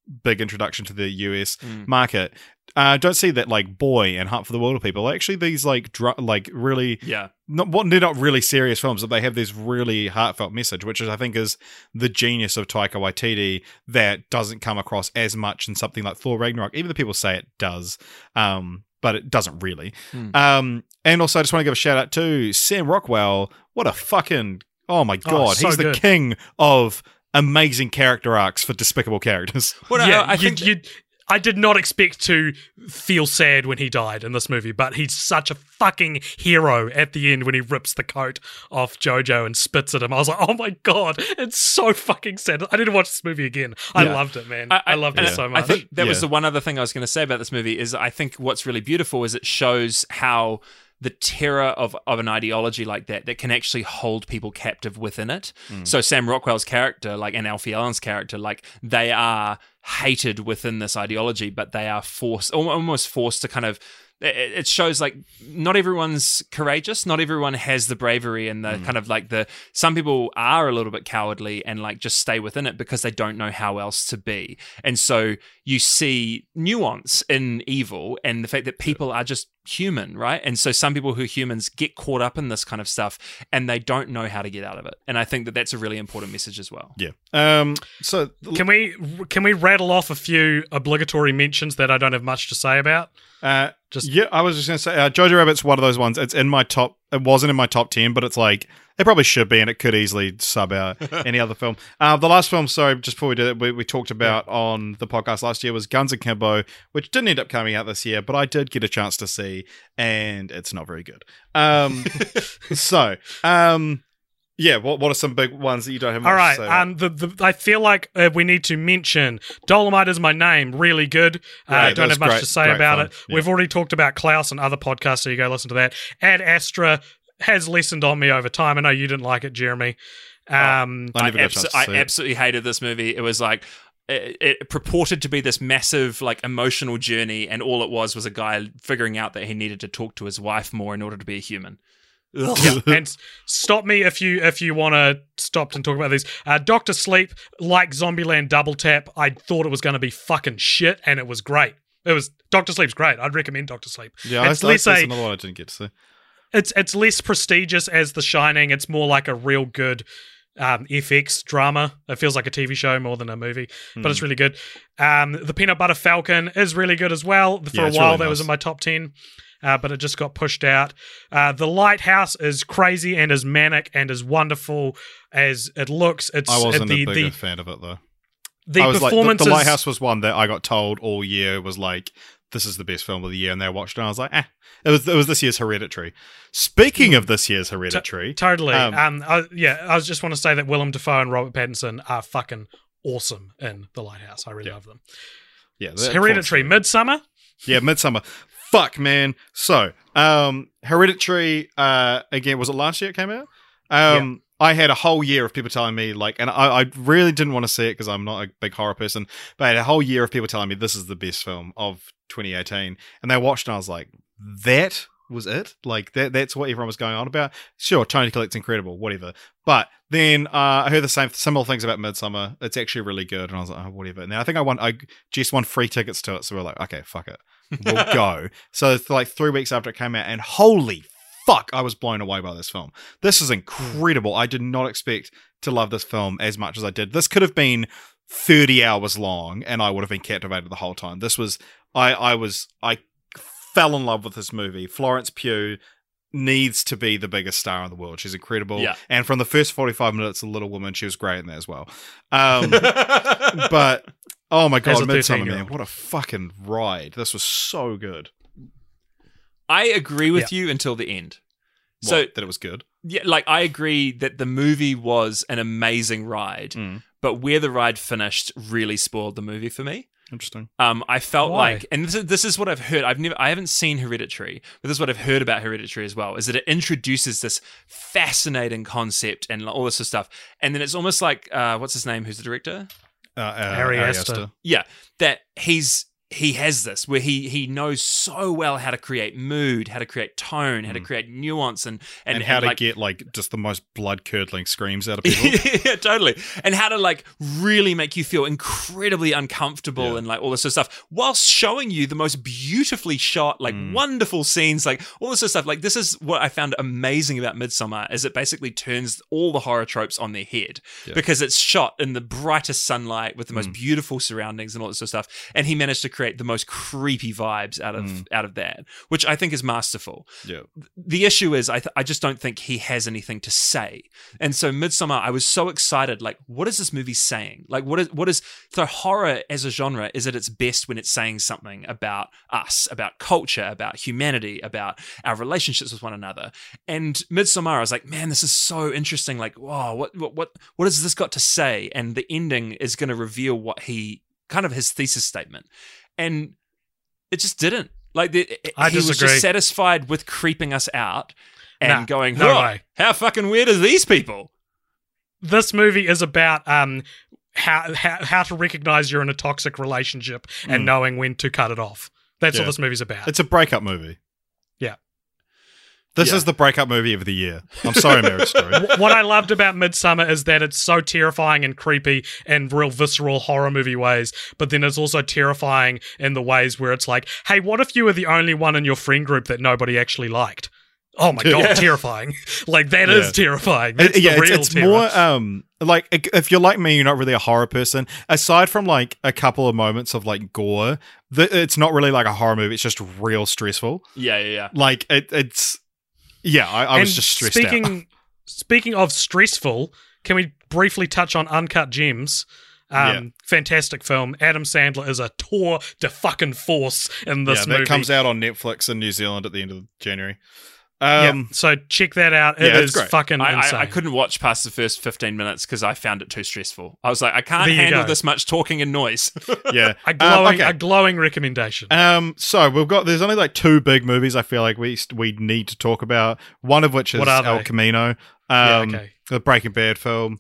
big introduction to the U S Mm. market. Uh, don't see that like Boy and Hunt for the Wilder People. Actually, these like dr- like really Yeah. not what they're not really serious films, but they have this really heartfelt message, which is I think is the genius of Taika Waititi that doesn't come across as much in something like Thor Ragnarok. Even the people say it does, um, but it doesn't really. Mm. Um, and also, I just want to give a shout out to Sam Rockwell. What a fucking oh my god, so he's the good. king of amazing character arcs for despicable characters. Well, yeah, I, I you, think you, I did not expect to feel sad when he died in this movie, but he's such a fucking hero at the end when he rips the coat off Jojo and spits at him. I was like, oh my god, it's so fucking sad. I need to watch this movie again. I Yeah. loved it, man. I, loved it and so I much. think that was Yeah. the one other thing I was going to say about this movie is I think what's really beautiful is it shows how the terror of, of an ideology like that that can actually hold people captive within it. Mm. So Sam Rockwell's character, like and Alfie Allen's character, like they are hated within this ideology, but they are forced, al- almost forced to kind of. It it shows like not everyone's courageous, not everyone has the bravery and the Mm. kind of like the. Some people are a little bit cowardly and like just stay within it because they don't know how else to be, and so you see nuance in evil and the fact that people are just human, right? And so some people who are humans get caught up in this kind of stuff and they don't know how to get out of it. And I think that that's a really important message as well. Yeah. Um. So Can we can we rattle off a few obligatory mentions that I don't have much to say about? Uh, Just- yeah, I was just gonna say, uh, Jojo Rabbit's one of those ones. It's in my top. It wasn't in my top ten, but it's like it probably should be, and it could easily sub out any other film. Uh, the last film, sorry, just before we did it, we, we talked about on the podcast last year was Guns Akimbo, which didn't end up coming out this year, but I did get a chance to see, and it's not very good. Um, so, um. Yeah, what what are some big ones that you don't have much All right, to say about? um, the, the I feel like uh, we need to mention Dolomite Is My Name, really good. Uh, Right, I don't that's have much great- to say great about fun, it. yeah. We've already talked about Klaus and other podcasts, so you go listen to that. Ad Astra has lessened on me over time. I know you didn't like it, Jeremy. Um, I I, never got a abso- chance to I see it. absolutely hated this movie. It was like it, it purported to be this massive, like, emotional journey, and all it was was a guy figuring out that he needed to talk to his wife more in order to be a human. Ugh. yeah, and stop me if you if you want to stop and talk about these. Uh, Doctor Sleep, like Zombieland Double Tap, I thought it was going to be fucking shit, and it was great. It was Doctor Sleep's great. I'd recommend Doctor Sleep. Yeah, it's I, I, less that's a, another one I didn't get to see. it's it's less prestigious as The Shining. It's more like a real good um, F X drama. It feels like a T V show more than a movie, but it's really good. Um, the Peanut Butter Falcon is really good as well. For Yeah, a it's while, really that was nice. in my top ten. Uh, but it just got pushed out. Uh, the Lighthouse is crazy and as manic and as wonderful as it looks. It's I wasn't the a bigger the, fan of it though. the I was like, the, performances. the Lighthouse was one that I got told all year was like, this is the best film of the year, and they watched it, and I was like, eh. It was it was this year's Hereditary. Speaking of this year's Hereditary, Totally. Um, Um, I, yeah, I just want to say that Willem Dafoe and Robert Pattinson are fucking awesome in The Lighthouse. I really Yeah. love them. yeah, the- Hereditary, Midsummer. yeah, Midsummer. Fuck, man. So, um, Hereditary, uh, again, was it last year it came out? Um, I had a whole year of people telling me, like, and I, I really didn't want to see it because I'm not a big horror person, but I had a whole year of people telling me this is the best film of twenty eighteen. And they watched and I was like, that was it? Like, that that's what everyone was going on about? Sure, Tony Collette's incredible, whatever. But then uh, I heard the same similar things about Midsummer. It's actually really good. And I was like, oh, whatever. And then I think I won, I just won free tickets to it. So we're like, okay, fuck it. We'll go. So it's like three weeks after it came out, and holy fuck, I was blown away by this film. This is incredible. I did not expect to love this film as much as I did. This could have been thirty hours long, and I would have been captivated the whole time. This was, I, I was, I fell in love with this movie. Florence Pugh needs to be the biggest star in the world. She's incredible. Yeah. And from the first forty-five minutes, the Little Woman, she was great in that as well. Um, but oh my As god, a Midsummer, thirteen-year-old. man, what a fucking ride! This was so good. I agree with you until the end. So What, that it was good. yeah, like I agree that the movie was an amazing ride, Mm. but where the ride finished really spoiled the movie for me. Interesting. Um, I felt Why? like, and this is, this is what I've heard. I've never, I haven't seen Hereditary, but this is what I've heard about Hereditary as well. Is that it introduces this fascinating concept and all this sort of stuff, and then it's almost like, uh, what's his name? Who's the director? Uh, uh, Ari Ari Aster. Aster. Yeah, that he's he has this where he he knows so well how to create mood, how to create tone, how to create nuance, and and, And, how and to like, get like just the most blood curdling screams out of people. yeah, totally. And how to like really make you feel incredibly uncomfortable Yeah. and like all this sort of stuff, whilst showing you the most beautifully shot, like Mm. wonderful scenes, like all this sort of stuff. Like this is what I found amazing about Midsommar, is it basically turns all the horror tropes on their head Yeah. because it's shot in the brightest sunlight with the most Mm. beautiful surroundings and all this sort of stuff. And he managed to create the most creepy vibes out of Mm. out of that, which I think is masterful. Yeah. The issue is I, th- I just don't think he has anything to say. And so Midsommar, I was so excited, like, what is this movie saying? Like, what is what is so horror as a genre is at its best when it's saying something about us, about culture, about humanity, about our relationships with one another. And Midsommar, I was like, man, this is so interesting. Like, wow, what what what what has this got to say? And the ending is going to reveal what he kind of his thesis statement. And it just didn't. Like the, I he was disagree. just satisfied with creeping us out and Nah, going, no "Oh, way. how fucking weird are these people?" This movie is about um how how, how to recognize you're in a toxic relationship and Mm. knowing when to cut it off. That's Yeah. what this movie's about. It's a breakup movie. Yeah. This Yeah. is the breakup movie of the year. I'm sorry, Marriage Story. Wh- what I loved about Midsommar is that it's so terrifying and creepy in real visceral horror movie ways, but then it's also terrifying in the ways where it's like, hey, what if you were the only one in your friend group that nobody actually liked? Oh my god, Yeah. terrifying. Like, that is Yeah. terrifying. It- That's yeah, the it's, real it's terror. more um like if you're like me, you're not really a horror person. Aside from like a couple of moments of like gore, the, it's not really like a horror movie. It's just real stressful. Yeah, yeah, yeah. Like it, it's yeah. I, I was And just stressed speaking, out. Speaking of stressful, can we briefly touch on Uncut Gems? Um, Yeah. Fantastic film. Adam Sandler is a tour de fucking force in this Yeah, movie. that comes out on Netflix in New Zealand at the end of January. Yeah, Um, so check that out. It yeah, it's is great. fucking I, insane. I, I couldn't watch past the first fifteen minutes because I found it too stressful. I was like, I can't There you handle go. this much talking and noise. yeah, A glowing, Um, okay. a glowing recommendation. Um, so we've got there's only like two big movies I feel like we we need to talk about. One of which is What are El they? Camino, um, Yeah, okay. the Breaking Bad film.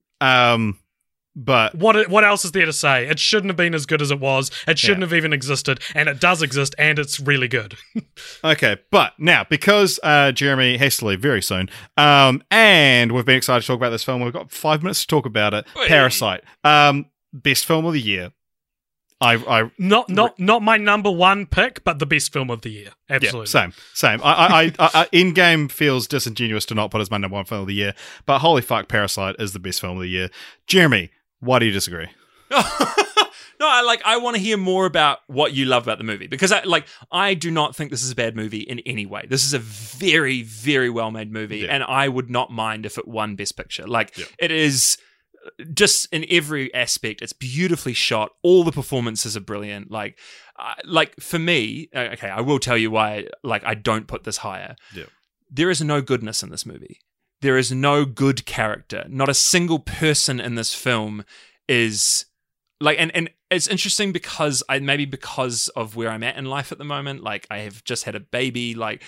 Um, but What what else is there to say? It shouldn't have been as good as it was. It shouldn't Yeah. have even existed, and it does exist, and it's really good. okay, but now because uh, Jeremy has to leave very soon, um, and we've been excited to talk about this film, we've got five minutes to talk about it. Wait. Parasite, um, best film of the year. I, I Not not not my number one pick, but the best film of the year. Absolutely. Yeah, same, same. I, I, I, I in game feels disingenuous to not put as my number one film of the year, but holy fuck, Parasite is the best film of the year. Jeremy, why do you disagree? No, I like. I want to hear more about what you love about the movie because I like. I do not think this is a bad movie in any way. This is a very, very well made movie, Yeah. and I would not mind if it won Best Picture. Like Yeah. it is. Just in every aspect, it's beautifully shot. All the performances are brilliant. Like, uh, like for me, uh, okay, I will tell you why. Like, I don't put this higher. Yeah. There is no goodness in this movie. There is no good character. Not a single person in this film is like, and and it's interesting because I maybe because of where I'm at in life at the moment. Like, I have just had a baby. Like,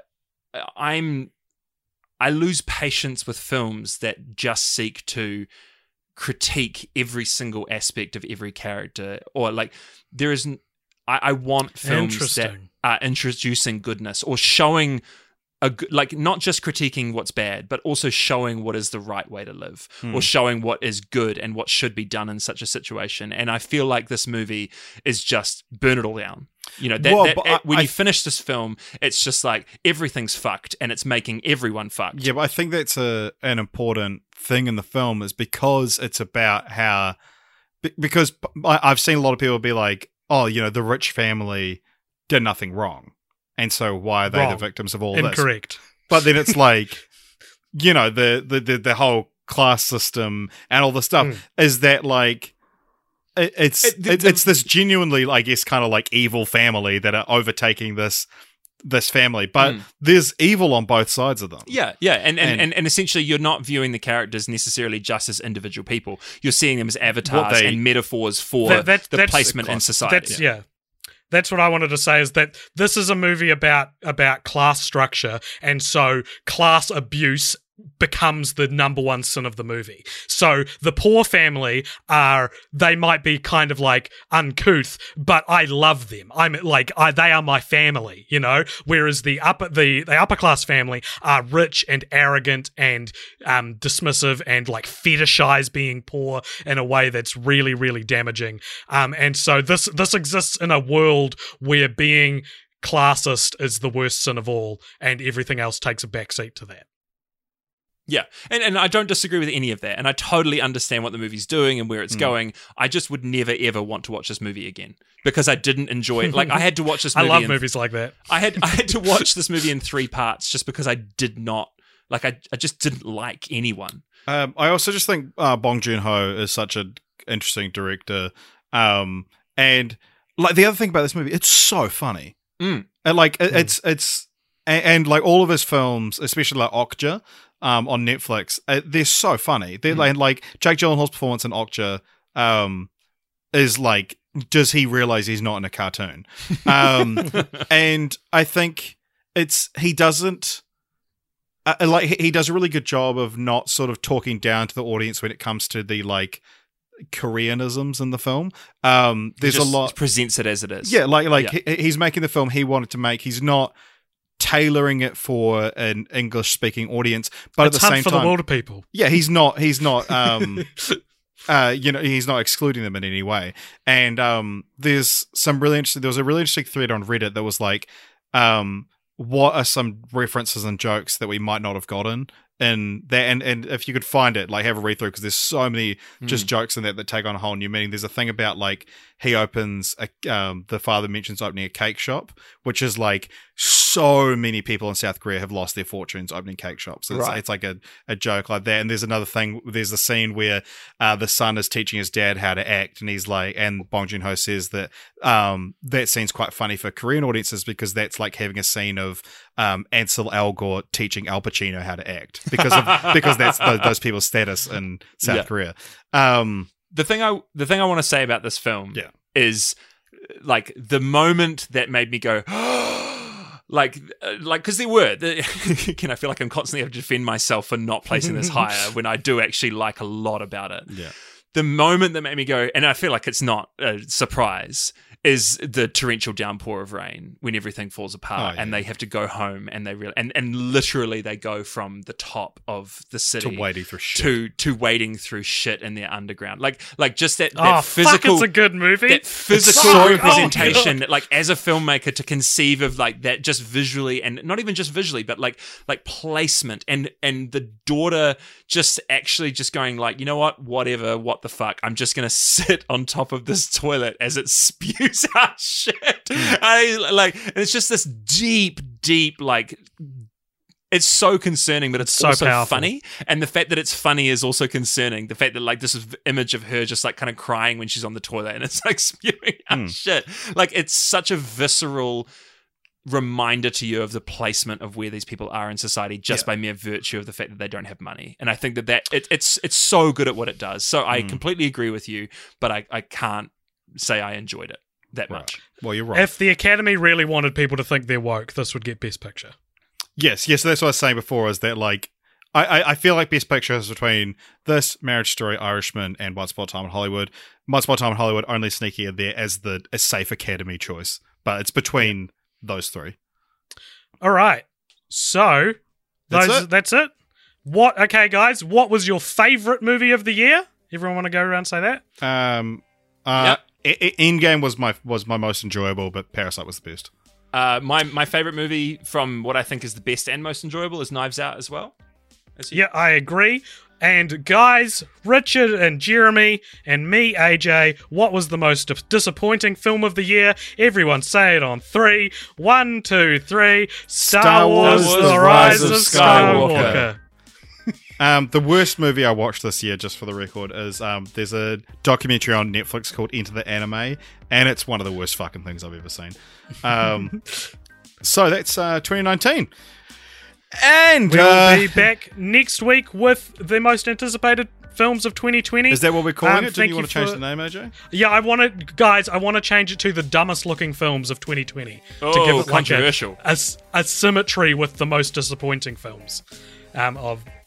I'm, I lose patience with films that just seek to critique every single aspect of every character, or like there isn't. I, I want films that Interesting. are introducing goodness or showing a good, like not just critiquing what's bad, but also showing what is the right way to live, Hmm. or showing what is good and what should be done in such a situation. And I feel like this movie is just burn it all down. You know, that, Well, that but it- I- when I- you finish this film, it's just like everything's fucked and it's making everyone fucked. Yeah, but I think that's a an important thing in the film is because it's about how be- because I- I've seen a lot of people be like, oh, you know, the rich family did nothing wrong, and so why are they Wrong. the victims of all this? Incorrect. But then it's like, you know, the the the, the whole class system and all the stuff Mm. is that like. It, it's It- the- it, the- it's this genuinely, I guess, kind of like evil family that are overtaking this this family, but Mm. there's evil on both sides of them. Yeah, yeah, and and, And- and and essentially, you're not viewing the characters necessarily just as individual people. You're seeing them as avatars they- and metaphors for That- that- the that's- placement in society. That's yeah. That's what I wanted to say is that this is a movie about about class structure, and so class abuse becomes the number one sin of the movie. So the poor family are, they might be kind of like uncouth, but I love them. I'm like, I, they are my family, you know? Whereas the upper, the, the upper class family are rich and arrogant and um, dismissive and like fetishize being poor in a way that's really, really damaging. Um, and so this, this exists in a world where being classist is the worst sin of all and everything else takes a backseat to that. Yeah, and and I don't disagree with any of that, and I totally understand what the movie's doing and where it's mm. going. I just would never ever want to watch this movie again because I didn't enjoy it. Like I had to watch this movie. I love in, movies like that. I had I had to watch this movie in three parts just because I did not like I I just didn't like anyone. Um, I also just think uh, Bong Joon-ho is such an interesting director, um, and like the other thing about this movie, it's so funny, mm. and like it, mm. it's it's and, and like all of his films, especially like Okja. Um, on Netflix, uh, they're so funny. They're mm. like, like Jake Gyllenhaal's performance in Okja um, is like, does he realize he's not in a cartoon? Um, and I think it's he doesn't uh, like he does a really good job of not sort of talking down to the audience when it comes to the like Koreanisms in the film. Um, there's just a lot presents it as it is. Yeah, like like yeah. He, he's making the film he wanted to make. He's not tailoring it for an English-speaking audience, but it's at the same for time, the world of people. Yeah, he's not. He's not. Um, uh, you know, he's not excluding them in any way. And um, there's some really interesting. There was a really interesting thread on Reddit that was like, um, what are some references and jokes that we might not have gotten in there? And and if you could find it, like have a read through because there's so many just mm. jokes in that that take on a whole new meaning. There's a thing about like he opens a, um, the father mentions opening a cake shop, which is like so many people in South Korea have lost their fortunes opening cake shops. It's, right. it's like a, a joke like that. And there's another thing. There's a scene where uh, the son is teaching his dad how to act, and he's like, and Bong Joon-ho says that um, that scene's quite funny for Korean audiences because that's like having a scene of um, Ansel Elgort teaching Al Pacino how to act because of because that's those, those people's status in South yeah. Korea. Um, the thing I the thing I want to say about this film yeah. is like the moment that made me go. Like, uh, like, because there were, the, again, I feel like I'm constantly having to defend myself for not placing this higher when I do actually like a lot about it. Yeah. The moment that made me go, and I feel like it's not a surprise, is the torrential downpour of rain when everything falls apart oh, yeah. and they have to go home and they really and, and literally they go from the top of the city to wading through shit to to wading through shit in their underground, like like just that, that oh, physical. Fuck, it's a good movie. That physical so representation, good. like as a filmmaker, to conceive of like that just visually and not even just visually, but like like placement and and the daughter just actually just going like, you know what, whatever, what the fuck, I'm just gonna sit on top of this toilet as it spews out shit. I like, and it's just this deep, deep like. It's so concerning, but it's so also powerful. funny. And the fact that it's funny is also concerning. The fact that like this image of her just like kind of crying when she's on the toilet and it's like spewing out mm. shit. Like it's such a visceral reminder to you of the placement of where these people are in society just yeah. by mere virtue of the fact that they don't have money. And I think that, that it, it's it's so good at what it does. So I mm. completely agree with you, but I, I can't say I enjoyed it that right. much. Well, you're right. If the Academy really wanted people to think they're woke, this would get Best Picture. Yes, yes, that's what I was saying before, is that, like, I, I, I feel like Best Picture is between this, Marriage Story, Irishman, and Once Upon a Time in Hollywood. Once Upon a Time in Hollywood only sneaking in there as the a safe Academy choice, but it's between those three. All right, so that's those, it. That's it. What? Okay, guys, what was your favorite movie of the year? Everyone want to go around and say that? Um, uh, yep. I- I- Endgame was my was my most enjoyable, but Parasite was the best. Uh, my my favorite movie from what I think is the best and most enjoyable is Knives Out as well. As yeah, I agree. And guys, Richard and Jeremy and me, A J, what was the most disappointing film of the year? Everyone say it on three. One, two, three. Star, Star Wars, Wars, The Rise of Skywalker. Skywalker. Um, the worst movie I watched this year, just for the record, is um, there's a documentary on Netflix called Enter the Anime, and it's one of the worst fucking things I've ever seen. Um, so that's uh, twenty nineteen. And we'll uh, be back next week with the most anticipated films of twenty twenty. Is that what we're calling um, it? Didn't you want to change for, the name, A J? Yeah, I want to, guys, I want to change it to the dumbest looking films of twenty twenty. Oh, to give it controversial. Like a, a, a symmetry with the most disappointing films um, of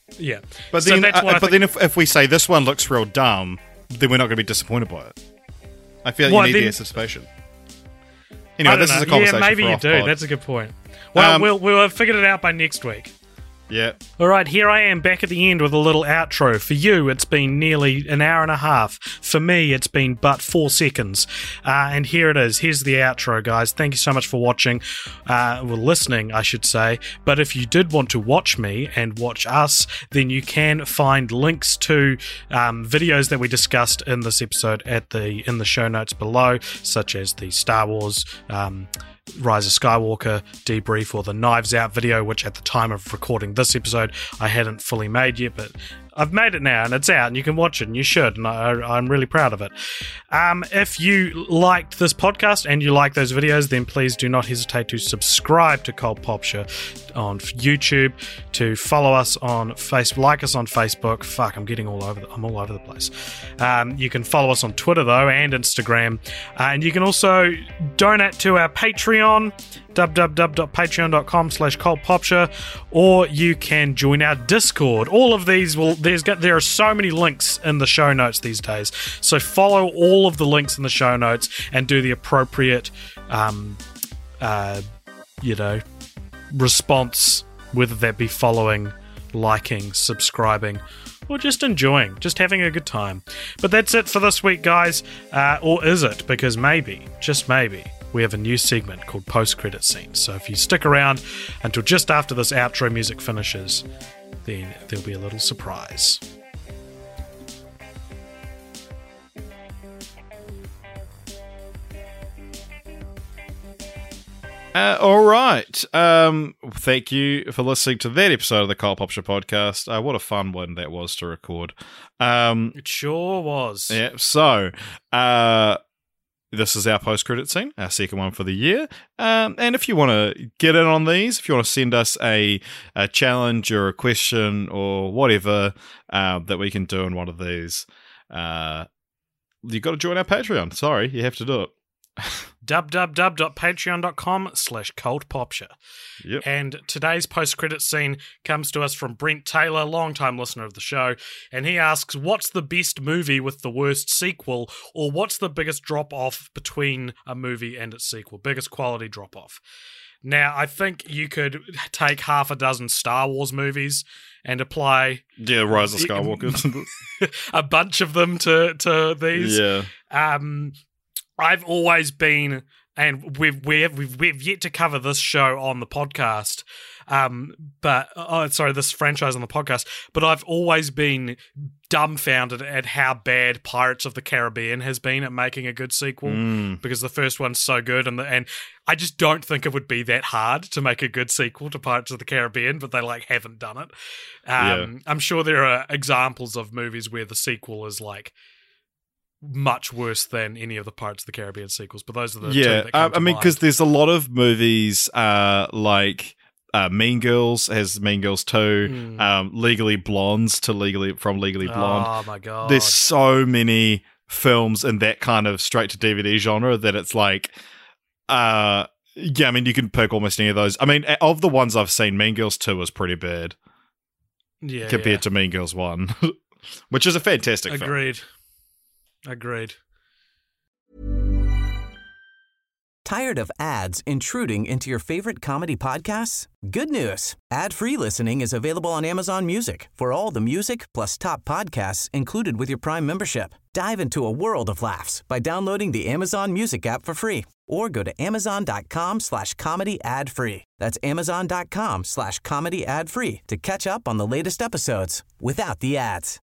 Yeah. But So then, that's uh, what I but think- then if, if we say this one looks real dumb, then we're not going to be disappointed by it. I feel like Well, you need then- the anticipation. Anyway, I don't this know. is a conversation Yeah, maybe for you off do. pod. That's a good point. Well, Um, we'll we'll have figured it out by next week. Yeah. All right, here I am back at the end with a little outro. For you, it's been nearly an hour and a half. For me, it's been but four seconds. Uh, and here it is. Here's the outro, guys. Thank you so much for watching. Uh, well, listening, I should say. But if you did want to watch me and watch us, then you can find links to um, videos that we discussed in this episode at the in the show notes below, such as the Star Wars Um, Rise of Skywalker debrief or the Knives Out video, which at the time of recording this episode I hadn't fully made yet, but I've made it now and it's out and you can watch it and you should, and I, I'm really proud of it. Um, if you liked this podcast and you like those videos, then please do not hesitate to subscribe to Cult Popture on YouTube, to follow us on Facebook, like us on Facebook. Fuck, I'm getting all over the, I'm all over the place. Um, you can follow us on Twitter though and Instagram, uh, and you can also donate to our Patreon, www.patreon.com slash cultpopture, or you can join our Discord. All of these will there's got there are so many links in the show notes these days, so follow all of the links in the show notes and do the appropriate um uh you know response, whether that be following, liking, subscribing, or just enjoying, just having a good time. But that's it for this week, guys. Uh, or is it? Because maybe, just maybe, we have a new segment called Post-Credit Scene. So if you stick around until just after this outro music finishes, then there'll be a little surprise. Uh, all right. Um, thank you for listening to that episode of the Cult Popture podcast. Uh, what a fun one that was to record. Um, It sure was. yeah. So, uh, this is our post-credit scene, our second one for the year. Um, and if you want to get in on these, if you want to send us a, a challenge or a question or whatever uh, that we can do in one of these, uh, you've got to join our Patreon. Sorry, you have to do it. www.patreon.com slash cultpopture. Yep. And today's post-credit scene comes to us from Brent Taylor, longtime listener of the show, and he asks, what's the best movie with the worst sequel, or what's the biggest drop-off between a movie and its sequel, biggest quality drop-off? Now, I think you could take half a dozen Star Wars movies and apply Yeah, Rise of Skywalker. a bunch of them to, to these. yeah. Um, I've always been, and we've we've we've we've yet to cover this show on the podcast, um, but oh, sorry, this franchise on the podcast. But I've always been dumbfounded at how bad Pirates of the Caribbean has been at making a good sequel, Mm. because the first one's so good, and the, and I just don't think it would be that hard to make a good sequel to Pirates of the Caribbean, but they like haven't done it. Um, Yeah. I'm sure there are examples of movies where the sequel is like much worse than any of the Pirates of the Caribbean sequels, but those are the two Yeah, that come uh, to I mean, mind. because there's a lot of movies uh, like uh, Mean Girls has Mean Girls two, Mm. um, Legally Blondes to Legally from Legally Blonde. Oh my god! There's so many films in that kind of straight to D V D genre that it's like, uh, yeah, I mean, you can pick almost any of those. I mean, of the ones I've seen, Mean Girls two was pretty bad yeah, compared yeah. to Mean Girls one, which is a fantastic film. Agreed. Agreed. Tired of ads intruding into your favorite comedy podcasts? Good news. Ad-free listening is available on Amazon Music for all the music plus top podcasts included with your Prime membership. Dive into a world of laughs by downloading the Amazon Music app for free or go to amazon.com slash comedy ad free. That's amazon.com slash comedy ad free to catch up on the latest episodes without the ads.